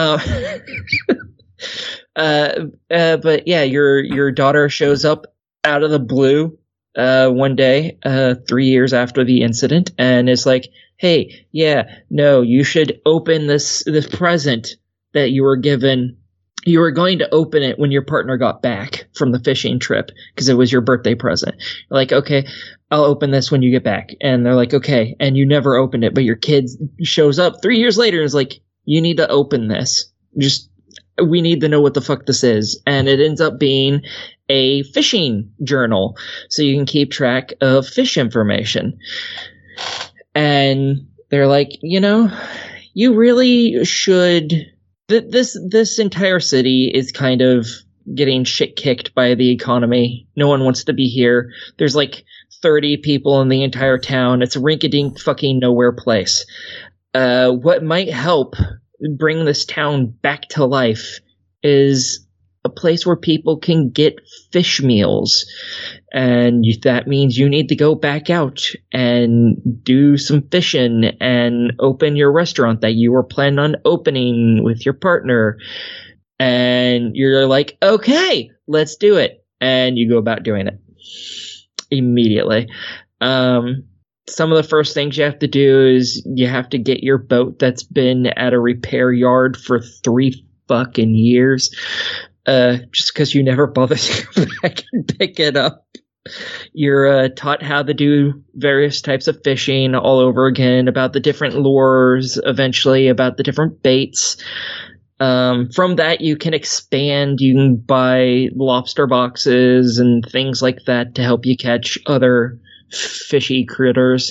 But yeah, your daughter shows up out of the blue one day 3 years after the incident and is like, hey, yeah, no, you should open this present that you were given. You were going to open it when your partner got back from the fishing trip because it was your birthday present. You're like, okay, I'll open this when you get back. And they're like, okay. And you never opened it, but your kid shows up 3 years later and is like, you need to open this. We need to know what the fuck this is. And it ends up being a fishing journal. So you can keep track of fish information. And they're like, you know, you really should. This entire city is kind of getting shit kicked by the economy. No one wants to be here. There's like 30 people in the entire town. It's a rinky-dink fucking nowhere place. What might help bring this town back to life is a place where people can get fish meals. And that means you need to go back out and do some fishing and open your restaurant that you were planning on opening with your partner. And you're like, okay, let's do it. And you go about doing it immediately. Some of the first things you have to do is you have to get your boat that's been at a repair yard for 3 fucking years. Just because you never bothered to go back and pick it up. You're taught how to do various types of fishing all over again, about the different lures, eventually about the different baits. From that, you can expand. You can buy lobster boxes and things like that to help you catch other fishy critters.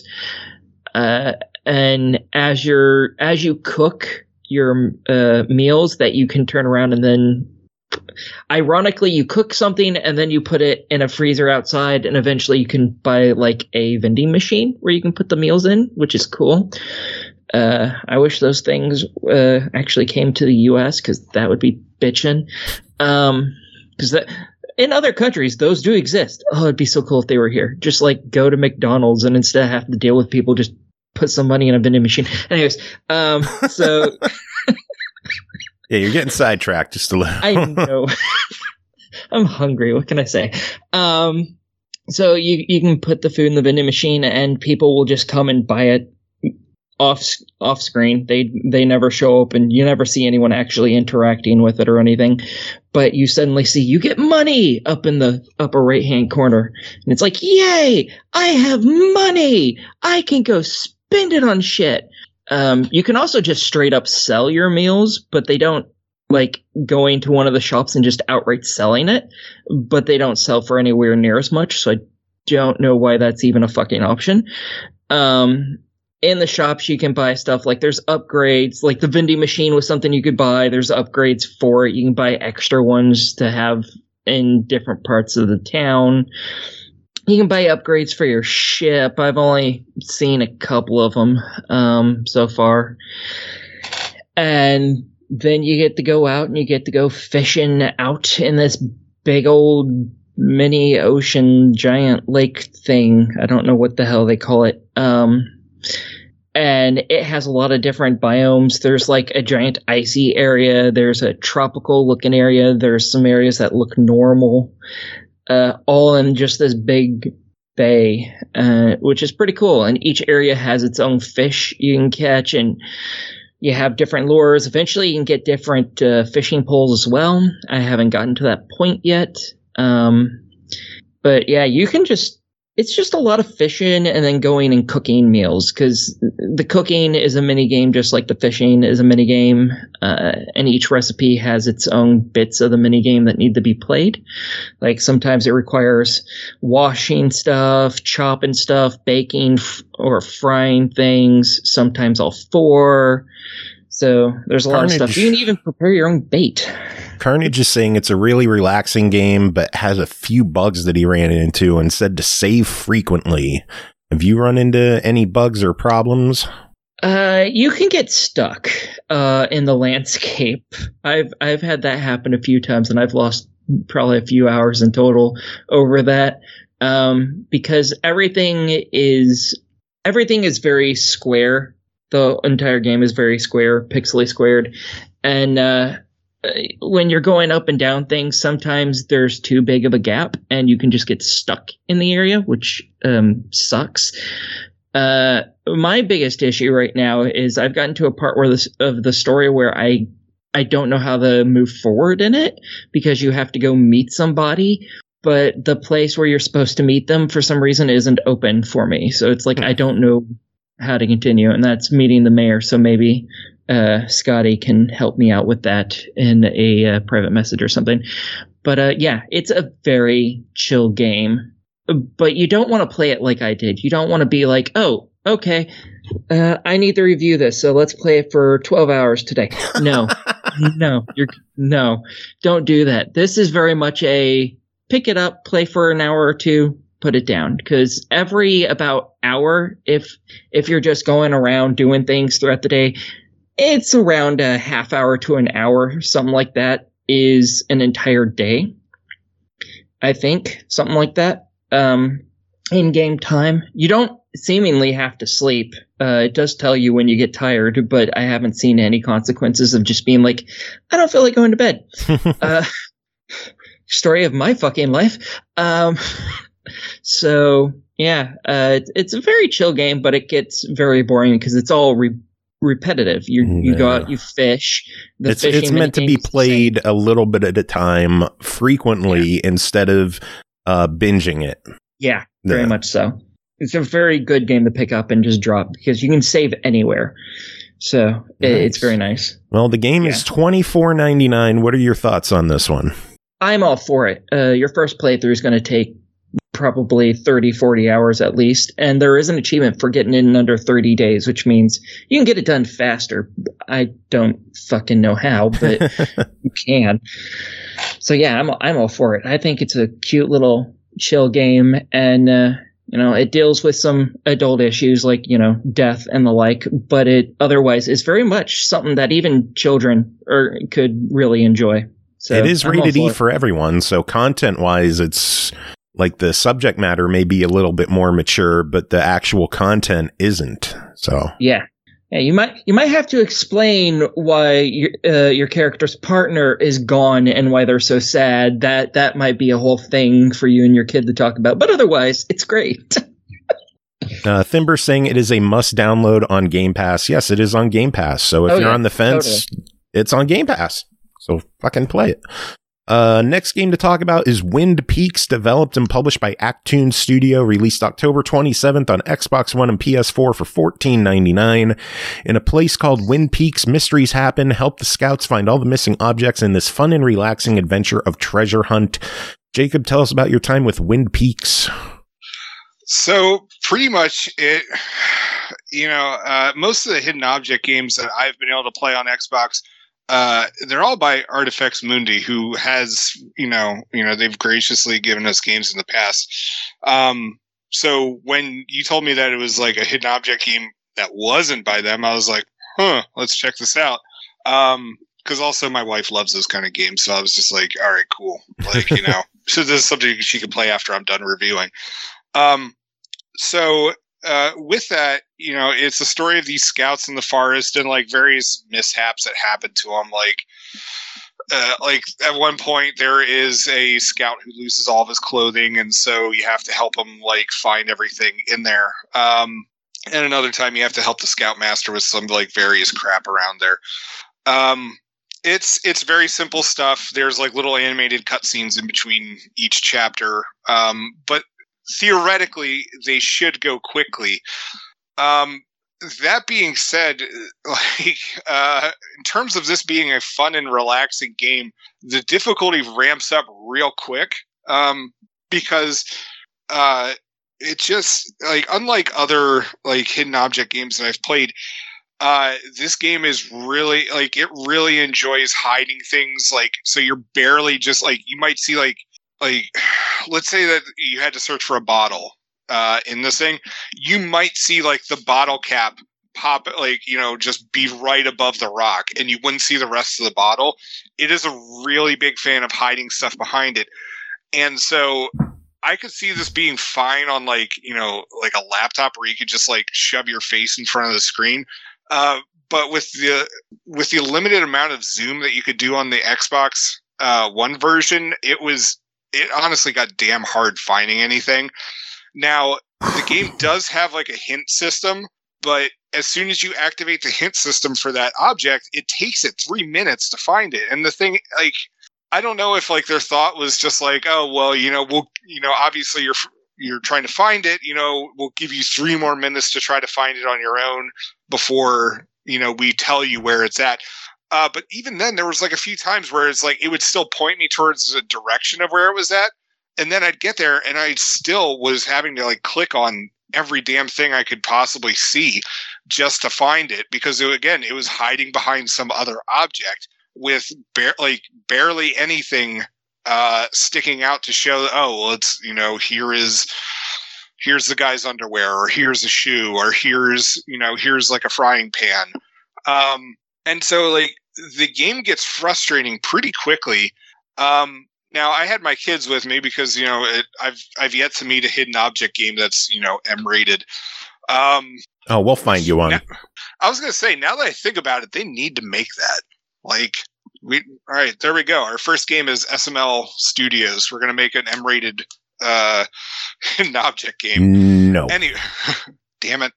And as you cook your meals that you can turn around and then ironically, you cook something and then you put it in a freezer outside, and eventually you can buy like a vending machine where you can put the meals in, which is cool. I wish those things actually came to the U.S. because that would be bitchin'. Because in other countries, those do exist. Oh, it'd be so cool if they were here. Just like go to McDonald's and instead of having to deal with people, just put some money in a vending machine. Anyways, so. Yeah, you're getting sidetracked just a little. I know. I'm hungry. What can I say? So you can put the food in the vending machine, and people will just come and buy it off screen. They never show up, and you never see anyone actually interacting with it or anything. But you suddenly see you get money up in the upper right hand corner, and it's like, yay! I have money. I can go spend it on shit. You can also just straight up sell your meals, but they don't like going to one of the shops and just outright selling it, but they don't sell for anywhere near as much. So I don't know why that's even a fucking option. In the shops, you can buy stuff like there's upgrades, like the vending machine was something you could buy. There's upgrades for it. You can buy extra ones to have in different parts of the town. You can buy upgrades for your ship. I've only seen a couple of them so far. And then you get to go out and you get to go fishing out in this big old mini ocean giant lake thing. I don't know what the hell they call it. And it has a lot of different biomes. There's like a giant icy area. There's a tropical looking area. There's some areas that look normal. All in just this big bay, which is pretty cool. And each area has its own fish you can catch, and you have different lures. Eventually, you can get different fishing poles as well. I haven't gotten to that point yet. But yeah, you can it's just a lot of fishing and then going and cooking meals, because the cooking is a mini game just like the fishing is a mini game, and each recipe has its own bits of the mini game that need to be played. Like sometimes it requires washing stuff, chopping stuff, baking or frying things, sometimes all four. So there's a lot of stuff. You can even prepare your own bait. Carnage is saying it's a really relaxing game, but has a few bugs that he ran into and said to save frequently. Have you run into any bugs or problems? You can get stuck in the landscape. I've had that happen a few times, and I've lost probably a few hours in total over that, because everything is very square. The entire game is very square, pixely squared. And when you're going up and down things, sometimes there's too big of a gap and you can just get stuck in the area, which sucks. My biggest issue right now is I've gotten to a part of the story where I don't know how to move forward in it, because you have to go meet somebody, but the place where you're supposed to meet them for some reason isn't open for me. So it's like I don't know how to continue, and that's meeting the mayor. So maybe Scotty can help me out with that in a private message or something. But yeah, it's a very chill game, but you don't want to play it like I did. You don't want to be like, oh, okay, I need to review this, so let's play it for 12 hours today. No, no, don't do that. This is very much a pick it up, play for an hour or two, put it down, because every about hour, if you're just going around doing things throughout the day, it's around a half hour to an hour, something like that, is an entire day. I think something like that. In game time, you don't seemingly have to sleep. It does tell you when you get tired, but I haven't seen any consequences of just being like, I don't feel like going to bed. Story of my fucking life. So yeah, it's a very chill game, but it gets very boring because it's all repetitive. You go out, you fish. It's meant to be played a little bit at a time, frequently, instead of binging it. Yeah, very much so. It's a very good game to pick up and just drop, because you can save anywhere. So it's very nice. Well, the game is $24.99. What are your thoughts on this one? I'm all for it. Your first playthrough is going to take probably 30-40 hours at least, and there is an achievement for getting in under 30 days, which means you can get it done faster. I don't fucking know how, but you can. So yeah, I'm all for it. I think it's a cute little chill game, and it deals with some adult issues like death and the like, but it otherwise is very much something that even children could really enjoy. So it is rated E for everyone, so content-wise, it's like the subject matter may be a little bit more mature, but the actual content isn't. So yeah, you might have to explain why your character's partner is gone and why they're so sad. That might be a whole thing for you and your kid to talk about, but otherwise, it's great. Thimber saying it is a must download on Game Pass. Yes, it is on Game Pass. So if you're on the fence, it's on Game Pass. So fucking play it. Next game to talk about is Wind Peaks, developed and published by Actun Studio, released October 27th on Xbox One and PS4 for $14.99. In a place called Wind Peaks, mysteries happen. Help the scouts find all the missing objects in this fun and relaxing adventure of treasure hunt. Jacob, tell us about your time with Wind Peaks. So pretty much it, most of the hidden object games that I've been able to play on Xbox, they're all by Artifex Mundi, who has, they've graciously given us games in the past. So when you told me that it was like a hidden object game that wasn't by them, I was like, let's check this out. Cause also my wife loves those kind of games. So I was just like, all right, cool. Like, so this is something she can play after I'm done reviewing. With that, it's the story of these scouts in the forest and like various mishaps that happen to them. Like, like at one point there is a scout who loses all of his clothing, and so you have to help him like find everything in there. And another time you have to help the scoutmaster with some like various crap around there. It's very simple stuff. There's like little animated cutscenes in between each chapter, but theoretically they should go quickly. That being said, like in terms of this being a fun and relaxing game, the difficulty ramps up real quick because it just like unlike other like hidden object games that I've played. This game is really like it really enjoys hiding things. Like, so you're barely just like you might see like let's say that you had to search for a bottle in this thing. You might see like the bottle cap pop, like, you know, just be right above the rock, and you wouldn't see the rest of the bottle. It is a really big fan of hiding stuff behind it, and so I could see this being fine on like, you know, like a laptop where you could just like shove your face in front of the screen. But with the limited amount of zoom that you could do on the Xbox One version, it honestly got damn hard finding anything. Now, the game does have like a hint system, but as soon as you activate the hint system for that object, it takes it 3 minutes to find it. And the thing, like, I don't know if like their thought was just like, oh, well, you know, obviously you're trying to find it, you know, we'll give you 3 more minutes to try to find it on your own before, you know, we tell you where it's at. But even then, there was like a few times where it's like it would still point me towards the direction of where it was at. And then I'd get there and I still was having to like click on every damn thing I could possibly see just to find it, because it was hiding behind some other object with barely anything sticking out to show, oh, well, it's, you know, here's the guy's underwear, or here's a shoe, or here's like a frying pan. And so like the game gets frustrating pretty quickly. Now I had my kids with me because, you know, I've yet to meet a hidden object game that's, you know, M-rated. We'll find you one. Now, I was going to say, now that I think about it, they need to make that. Like, all right, there we go. Our first game is SML Studios. We're going to make an M-rated hidden object game. No. Anyway, damn it.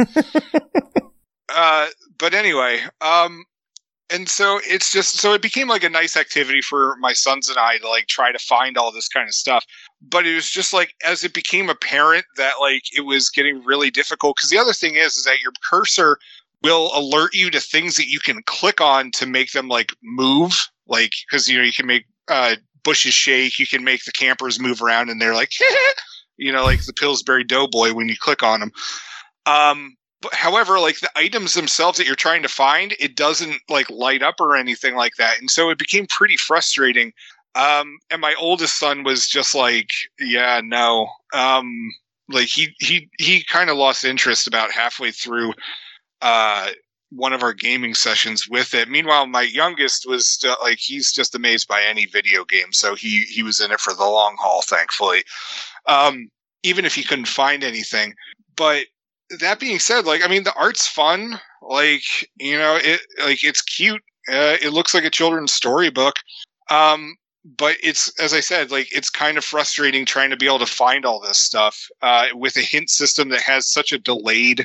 But anyway, and so it's just, so it became like a nice activity for my sons and I to like try to find all this kind of stuff. But it was just like, as it became apparent that like it was getting really difficult, because the other thing is that your cursor will alert you to things that you can click on to make them like move, like, because, you know, you can make bushes shake, you can make the campers move around, and they're like, you know, like the Pillsbury Doughboy when you click on them. But however, like the items themselves that you're trying to find, it doesn't like light up or anything like that. And so it became pretty frustrating. And my oldest son was just like, yeah, no. Like he kind of lost interest about halfway through one of our gaming sessions with it. Meanwhile, my youngest was still, like, he's just amazed by any video game. So he was in it for the long haul, thankfully. Even if he couldn't find anything. But that being said, like, I mean, the art's fun. Like, you know, it's cute. It looks like a children's storybook. But it's, as I said, like, it's kind of frustrating trying to be able to find all this stuff with a hint system that has such a delayed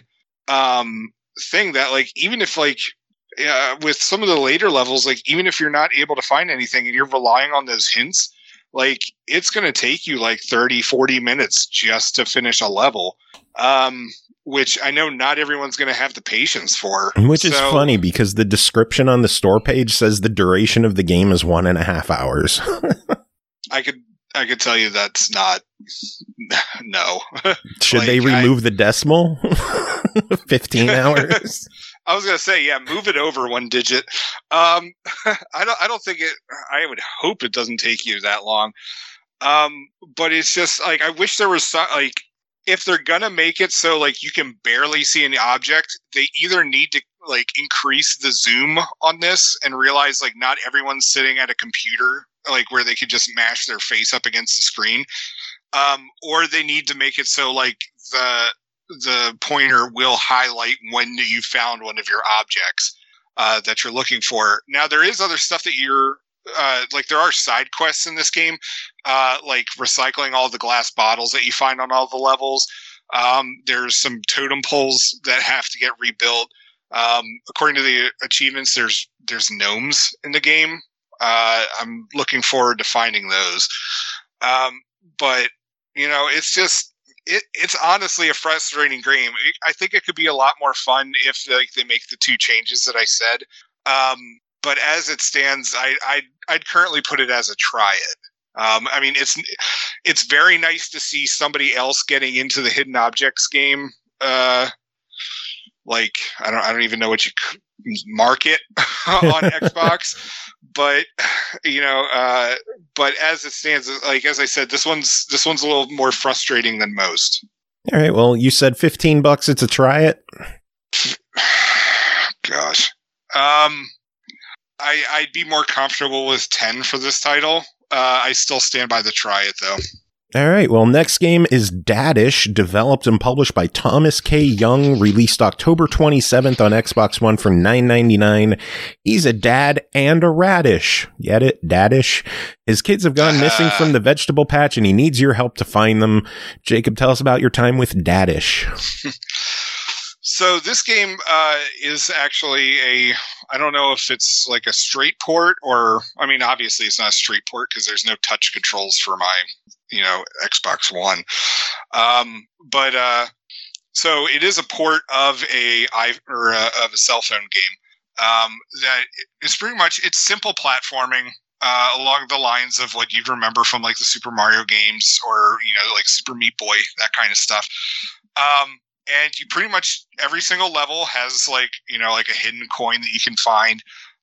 thing that, like, even if, like, with some of the later levels, like, even if you're not able to find anything and you're relying on those hints, like, it's going to take you like 30, 40 minutes just to finish a level. Which I know not everyone's going to have the patience for. Which is funny because the description on the store page says the duration of the game is 1.5 hours. I could tell you that's not. No. Should they remove the decimal? 15 hours. I was going to say, yeah, move it over 1 digit. I don't think it. I would hope it doesn't take you that long. But it's just like, I wish there was some, like, if they're gonna make it so like you can barely see an object, they either need to like increase the zoom on this and realize like not everyone's sitting at a computer like where they could just mash their face up against the screen, or they need to make it so like the pointer will highlight when you found one of your objects that you're looking for. Now there is other stuff that you're there are side quests in this game, like recycling all the glass bottles that you find on all the levels. There's some totem poles that have to get rebuilt. According to the achievements, there's gnomes in the game. I'm looking forward to finding those. But it's just, it's honestly a frustrating game. I think it could be a lot more fun if they make the 2 changes that I said. But as it stands, I'd currently put it as a try it. I mean, it's very nice to see somebody else getting into the hidden objects game. Like I don't even know what you market on Xbox, but but as it stands, like as I said, this one's a little more frustrating than most. All right, well, you said $15. It's a try it. Gosh, I'd be more comfortable with 10 for this title. I still stand by the try it though. All right, well, next game is Dadish, developed and published by Thomas K. Young, released October 27th on Xbox One for $9.99. He's a dad and a radish. Get it? Dadish. His kids have gone missing from the vegetable patch, and he needs your help to find them. Jacob, tell us about your time with Dadish. So this game is actually I don't know if it's like a straight port or, I mean, obviously it's not a straight port because there's no touch controls for my, Xbox One. So it is a port of a cell phone game that is pretty much, it's simple platforming along the lines of what you'd remember from like the Super Mario games or, like Super Meat Boy, that kind of stuff. And you pretty much every single level has like a hidden coin that you can find,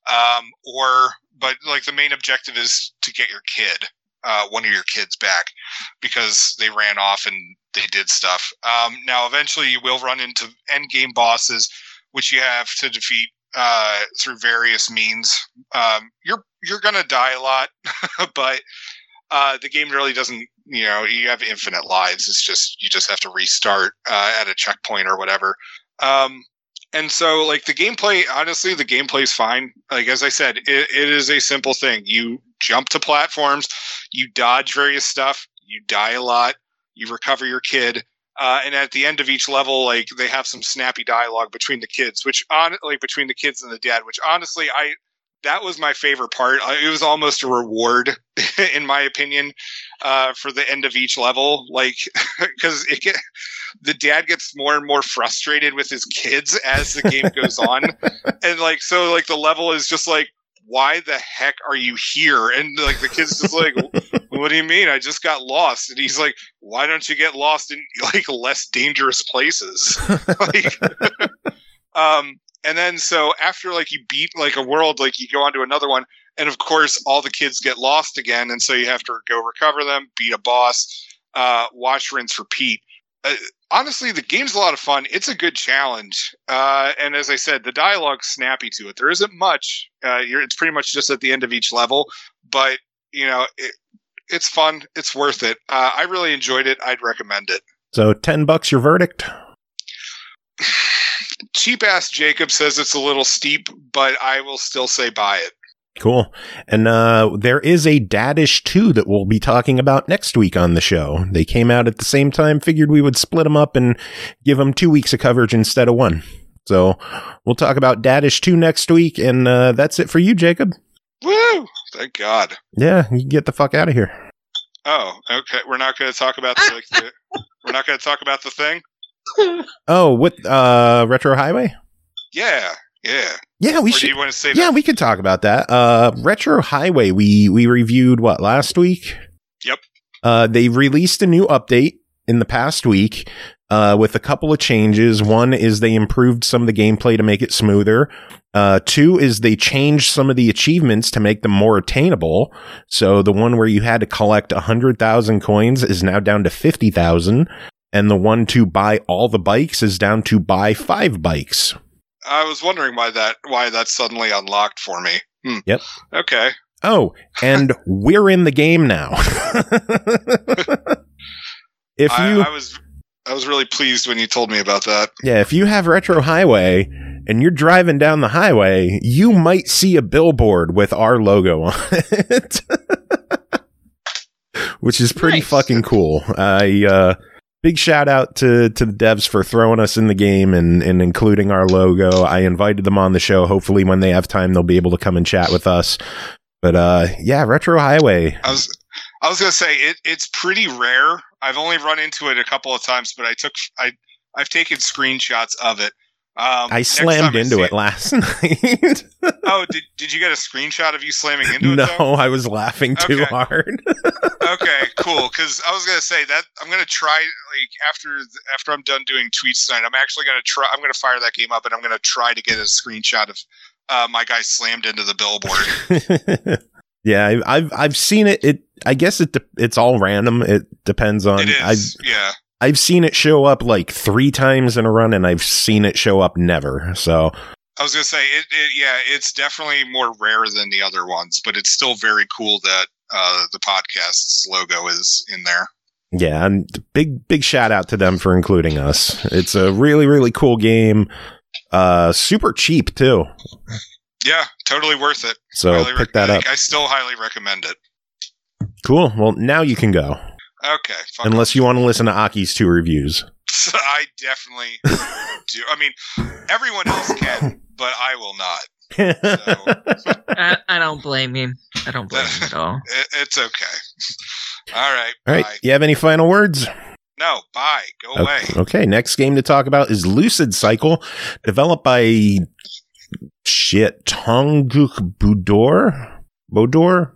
but like the main objective is to get your kid, one of your kids back because they ran off and they did stuff. Now eventually you will run into end game bosses, which you have to defeat through various means. You're gonna die a lot, but the game really doesn't. You have infinite lives. It's just you just have to restart at a checkpoint or whatever. And so, like the gameplay, honestly, the gameplay is fine. Like as I said, it is a simple thing. You jump to platforms, you dodge various stuff, you die a lot, you recover your kid, and at the end of each level, like they have some snappy dialogue between the kids, between the kids and the dad. Which honestly, that was my favorite part. It was almost a reward, in my opinion, for the end of each level. Like, because the dad gets more and more frustrated with his kids as the game goes on, and like so, like the level is just like, why the heck are you here? And like the kid's just like, what do you mean? I just got lost. And he's like, why don't you get lost in like less dangerous places? Like, and then so after like you beat like a world, like you go on to another one, and of course all the kids get lost again, and so you have to go recover them, beat a boss, wash, rinse, repeat. Honestly, the game's a lot of fun. It's a good challenge, and as I said, the dialogue's snappy to it. There isn't much. It's pretty much just at the end of each level, but it's fun. It's worth it. I really enjoyed it. I'd recommend it. So $10 your verdict? Cheap ass Jacob says it's a little steep, but I will still say buy it. Cool. And there is a Dadish 2 that we'll be talking about next week on the show. They came out at the same time, figured we would split them up and give them 2 weeks of coverage instead of one. So we'll talk about Dadish 2 next week, and that's it for you, Jacob. Woo! Thank God. Yeah, you can get the fuck out of here. Oh, okay. We're not going to talk about we're not going to talk about the thing? Oh, with Retro Highway? Yeah. We should. Do you want to say that? Yeah, we could talk about that. Retro Highway, we reviewed last week? Yep. They released a new update in the past week with a couple of changes. One is they improved some of the gameplay to make it smoother. 2 is they changed some of the achievements to make them more attainable. So the one where you had to collect 100,000 coins is now down to 50,000. And the one to buy all the bikes is down to buy 5 bikes. I was wondering why that suddenly unlocked for me. Yep. Okay. Oh, and we're in the game now. I was really pleased when you told me about that. Yeah, if you have Retro Highway and you're driving down the highway, you might see a billboard with our logo on it. Which is pretty fucking cool. Big shout out to the devs for throwing us in the game and including our logo. I invited them on the show. Hopefully when they have time, they'll be able to come and chat with us. But yeah, Retro Highway. I was going to say it's pretty rare. I've only run into it a couple of times, but I've taken screenshots of it. I slammed into it last night. Oh, did you get a screenshot of you slamming into it? No, though? I was laughing too hard. Okay, cool. Because I was gonna say that I'm gonna try after I'm done doing tweets tonight. I'm actually gonna try. I'm gonna fire that game up and I'm gonna try to get a screenshot of my guy slammed into the billboard. Yeah, I've seen it. I guess it's all random. It depends on. It is. I've seen it show up like 3 times in a run, and I've seen it show up never. So I was gonna say it's definitely more rare than the other ones, but it's still very cool that the podcast's logo is in there. Yeah, and big shout out to them for including us. It's a really, really cool game. Super cheap too. Yeah, totally worth it. So pick that up. I still highly recommend it. Cool. Well, now you can go. Okay. Unless you want to listen to Aki's 2 reviews. I definitely do. I mean, everyone else can, but I will not. So. I don't blame him. I don't blame him at all. It's okay. All right. All right. Bye. You have any final words? No. Bye. Go away. Okay. Next game to talk about is Lucid Cycle, developed by Tongguk Bodor?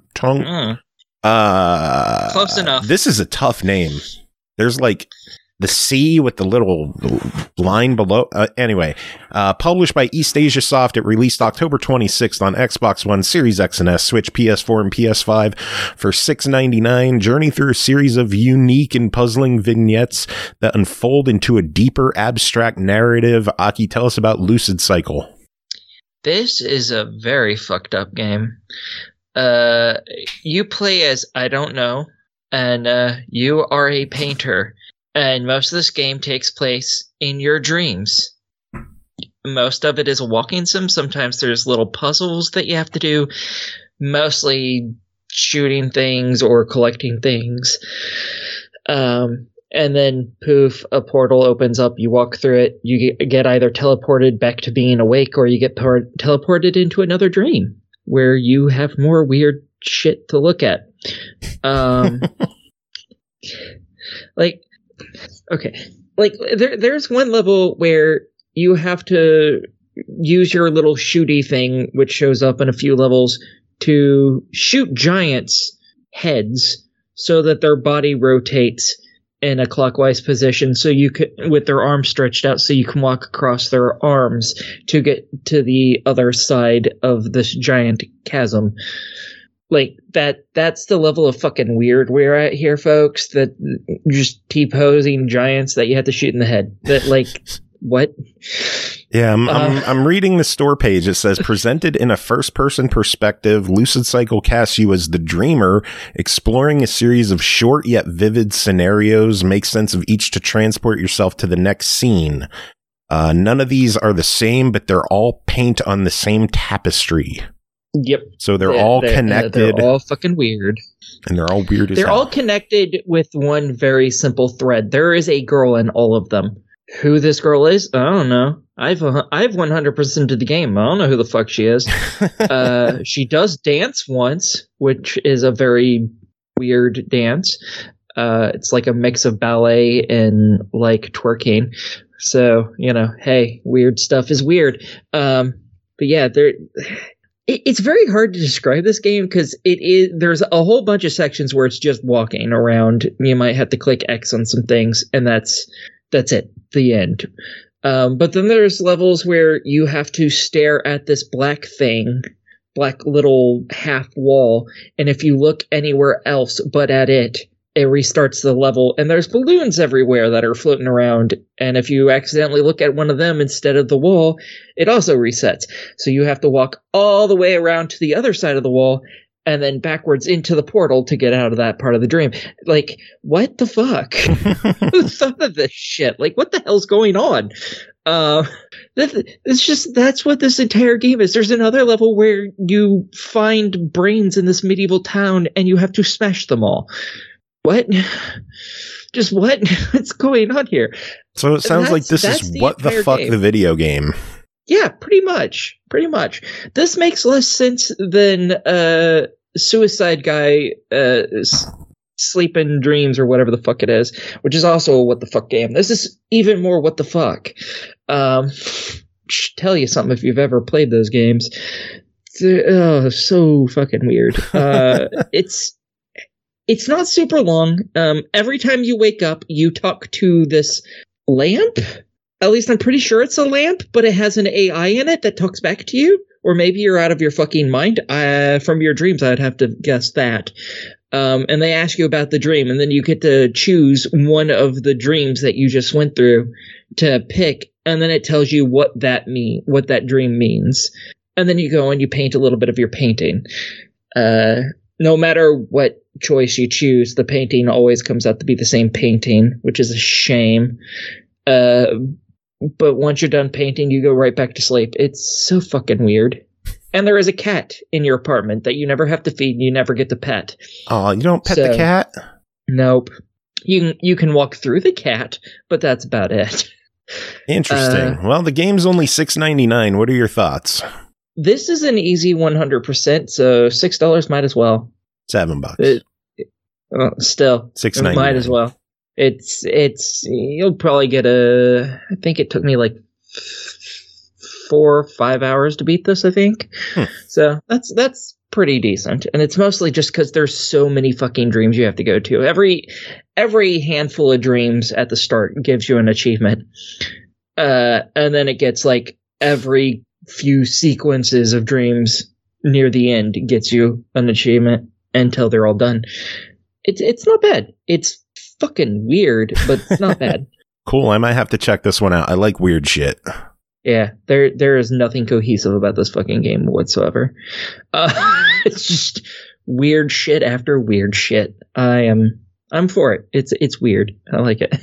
Close enough. This is a tough name. There's like the C with the little line below. Anyway, published by East Asia Soft, it released October 26th on Xbox One, Series X and S, Switch, PS4, and PS5 for $6.99. Journey through a series of unique and puzzling vignettes that unfold into a deeper, abstract narrative. Aki, tell us about Lucid Cycle. This is a very fucked up game. You play as I don't know, and you are a painter, and most of this game takes place in your dreams. Most of it is a walking sim. Sometimes there's little puzzles that you have to do, mostly shooting things or collecting things. And then, poof, a portal opens up, you walk through it, you get either teleported back to being awake, or you get teleported into another dream, where you have more weird shit to look at. There's one level where you have to use your little shooty thing, which shows up in a few levels, to shoot giants' heads so that their body rotates in a clockwise position, so you could, with their arms stretched out, so you can walk across their arms to get to the other side of this giant chasm. Like that's the level of fucking weird we're at here, folks. That just T-posing giants that you have to shoot in the head. That what? Yeah, I'm reading the store page. It says, presented in a first-person perspective, Lucid Cycle casts you as the dreamer, exploring a series of short yet vivid scenarios. Make sense of each to transport yourself to the next scene. None of these are the same, but they're all paint on the same tapestry. Yep. So they're all connected. They're all fucking weird. And they're all weird as They're hell. all connected with one very simple thread. There is a girl in all of them. Who this girl is, I don't know. I've 100% of the game. I don't know who the fuck she is. She does dance once, which is a very weird dance. It's like a mix of ballet and like twerking. So, hey, weird stuff is weird. But yeah, it's very hard to describe this game because there's a whole bunch of sections where it's just walking around. You might have to click X on some things, and that's it. The end. But then there's levels where you have to stare at this black little half wall, and if you look anywhere else but at it, it restarts the level, and there's balloons everywhere that are floating around, and if you accidentally look at one of them instead of the wall, it also resets. So you have to walk all the way around to the other side of the wall, and then backwards into the portal to get out of that part of the dream. Like, what the fuck? Who thought of this shit? Like, what the hell's going on? That's what this entire game is. There's another level where you find brains in this medieval town and you have to smash them all. What? Just what? What's going on here? So it sounds like this is what the fuck game. The video game. Yeah, pretty much. Pretty much. This makes less sense than Suicide Guy Sleep in Dreams or whatever the fuck it is, which is also a what the fuck game. This is even more what the fuck. Should tell you something if you've ever played those games. So fucking weird. It's not super long. Every time you wake up, you talk to this lamp. At least I'm pretty sure it's a lamp, but it has an AI in it that talks back to you. Or maybe you're out of your fucking mind. From your dreams, I'd have to guess that. And they ask you about the dream, and then you get to choose one of the dreams that you just went through to pick, and then it tells you what that dream means. And then you go and you paint a little bit of your painting. No matter what choice you choose, the painting always comes out to be the same painting, which is a shame. But once you're done painting, you go right back to sleep. It's so fucking weird. And there is a cat in your apartment that you never have to feed and you never get to pet. Oh, you don't pet the cat? Nope. You can walk through the cat, but that's about it. Interesting. Well, the game's only $6.99. What are your thoughts? This is an easy 100%, so $6 might as well. $7. Still, $6.99. Might as well. It's you'll probably get I think it took me like 4 or 5 hours to beat this, I think. So that's pretty decent. And it's mostly just because there's so many fucking dreams you have to go to. Every handful of dreams at the start gives you an achievement. And then it gets like every few sequences of dreams near the end gets you an achievement until they're all done. It's not bad. It's fucking weird, but it's not bad. Cool. I might have to check this one out. I like weird shit. Yeah, there is nothing cohesive about this fucking game whatsoever. It's just weird shit after weird shit. I'm for it. It's weird. I like it.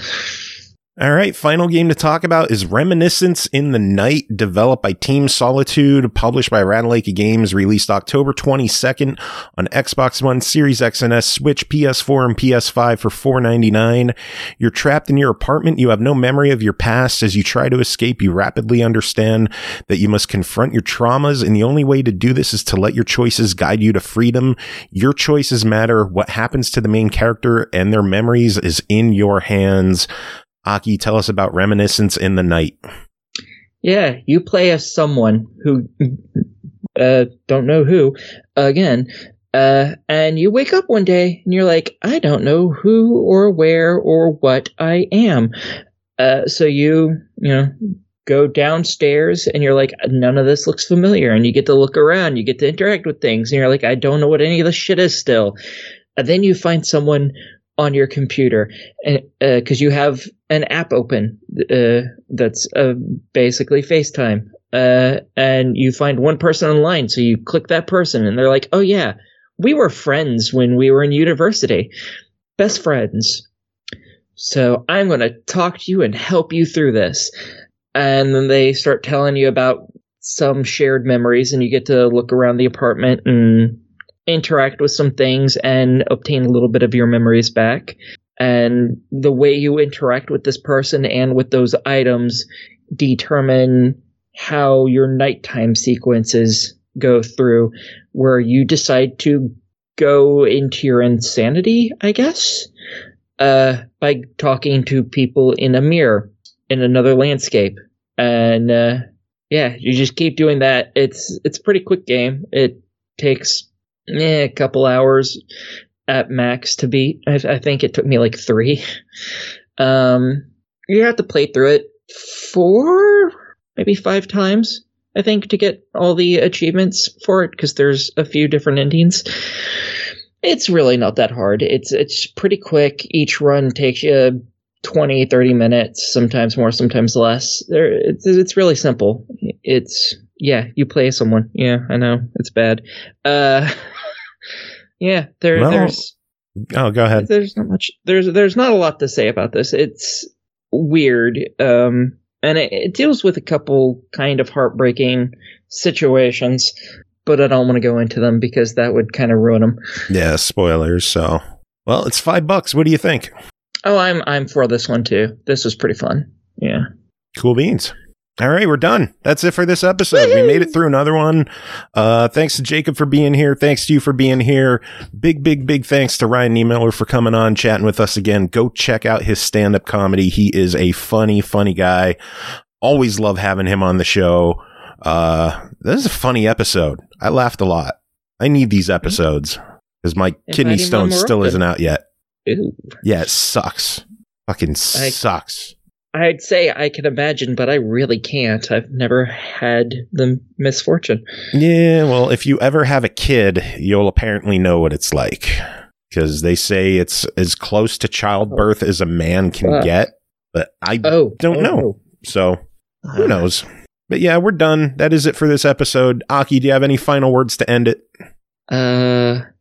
All right, final game to talk about is Reminiscence in the Night, developed by Team Solitude, published by Rattle Lake Games, released October 22nd on Xbox One, Series X and S, Switch, PS4, and PS5 for $4.99. You're trapped in your apartment. You have no memory of your past. As you try to escape, you rapidly understand that you must confront your traumas, and the only way to do this is to let your choices guide you to freedom. Your choices matter. What happens to the main character and their memories is in your hands. Aki, tell us about Reminiscence in the Night. Yeah, you play as someone who don't know who again, and you wake up one day and you're like, I don't know who or where or what I am. So you go downstairs and you're like, none of this looks familiar, and you get to look around, you get to interact with things, and you're like, I don't know what any of this shit is still. And then you find someone on your computer, because you have an app open that's basically FaceTime, and you find one person online, so you click that person, and they're like, oh yeah, we were friends when we were in university. Best friends. So I'm going to talk to you and help you through this. And then they start telling you about some shared memories, and you get to look around the apartment and interact with some things and obtain a little bit of your memories back. And the way you interact with this person and with those items determine how your nighttime sequences go through, where you decide to go into your insanity, I guess, by talking to people in a mirror in another landscape. And yeah, you just keep doing that. It's a pretty quick game. It takes a couple hours at max to beat. I think it took me like 3. You have to play through it 4, maybe 5 times, I think, to get all the achievements for it, because there's a few different endings. It's really not that hard. It's pretty quick. Each run takes you 20, 30 minutes, sometimes more, sometimes less. It's really simple. It's Yeah, you play someone. Yeah, I know. It's bad. Yeah, there's... Oh, go ahead. There's not much. There's not a lot to say about this. It's weird, and it deals with a couple kind of heartbreaking situations, but I don't want to go into them because that would kind of ruin them. Yeah, spoilers. So, well, it's $5. What do you think? Oh, I'm for this one too. This was pretty fun. Yeah. Cool beans. All right, we're done. That's it for this episode. We made it through another one. Thanks to Jacob for being here. Thanks to you for being here. Big thanks to Ryan Niemiller for coming on, chatting with us again. Go check out his stand-up comedy. He is a funny guy. Always love having him on the show. This is a funny episode. I laughed a lot. I need these episodes because my kidney stone still isn't out yet. Ew. Yeah, it sucks. Fucking sucks. I'd say I can imagine, but I really can't. I've never had the misfortune. Yeah, well, if you ever have a kid, you'll apparently know what it's like. Because they say it's as close to childbirth as a man can get. But I don't know. So, who knows? But yeah, we're done. That is it for this episode. Aki, do you have any final words to end it?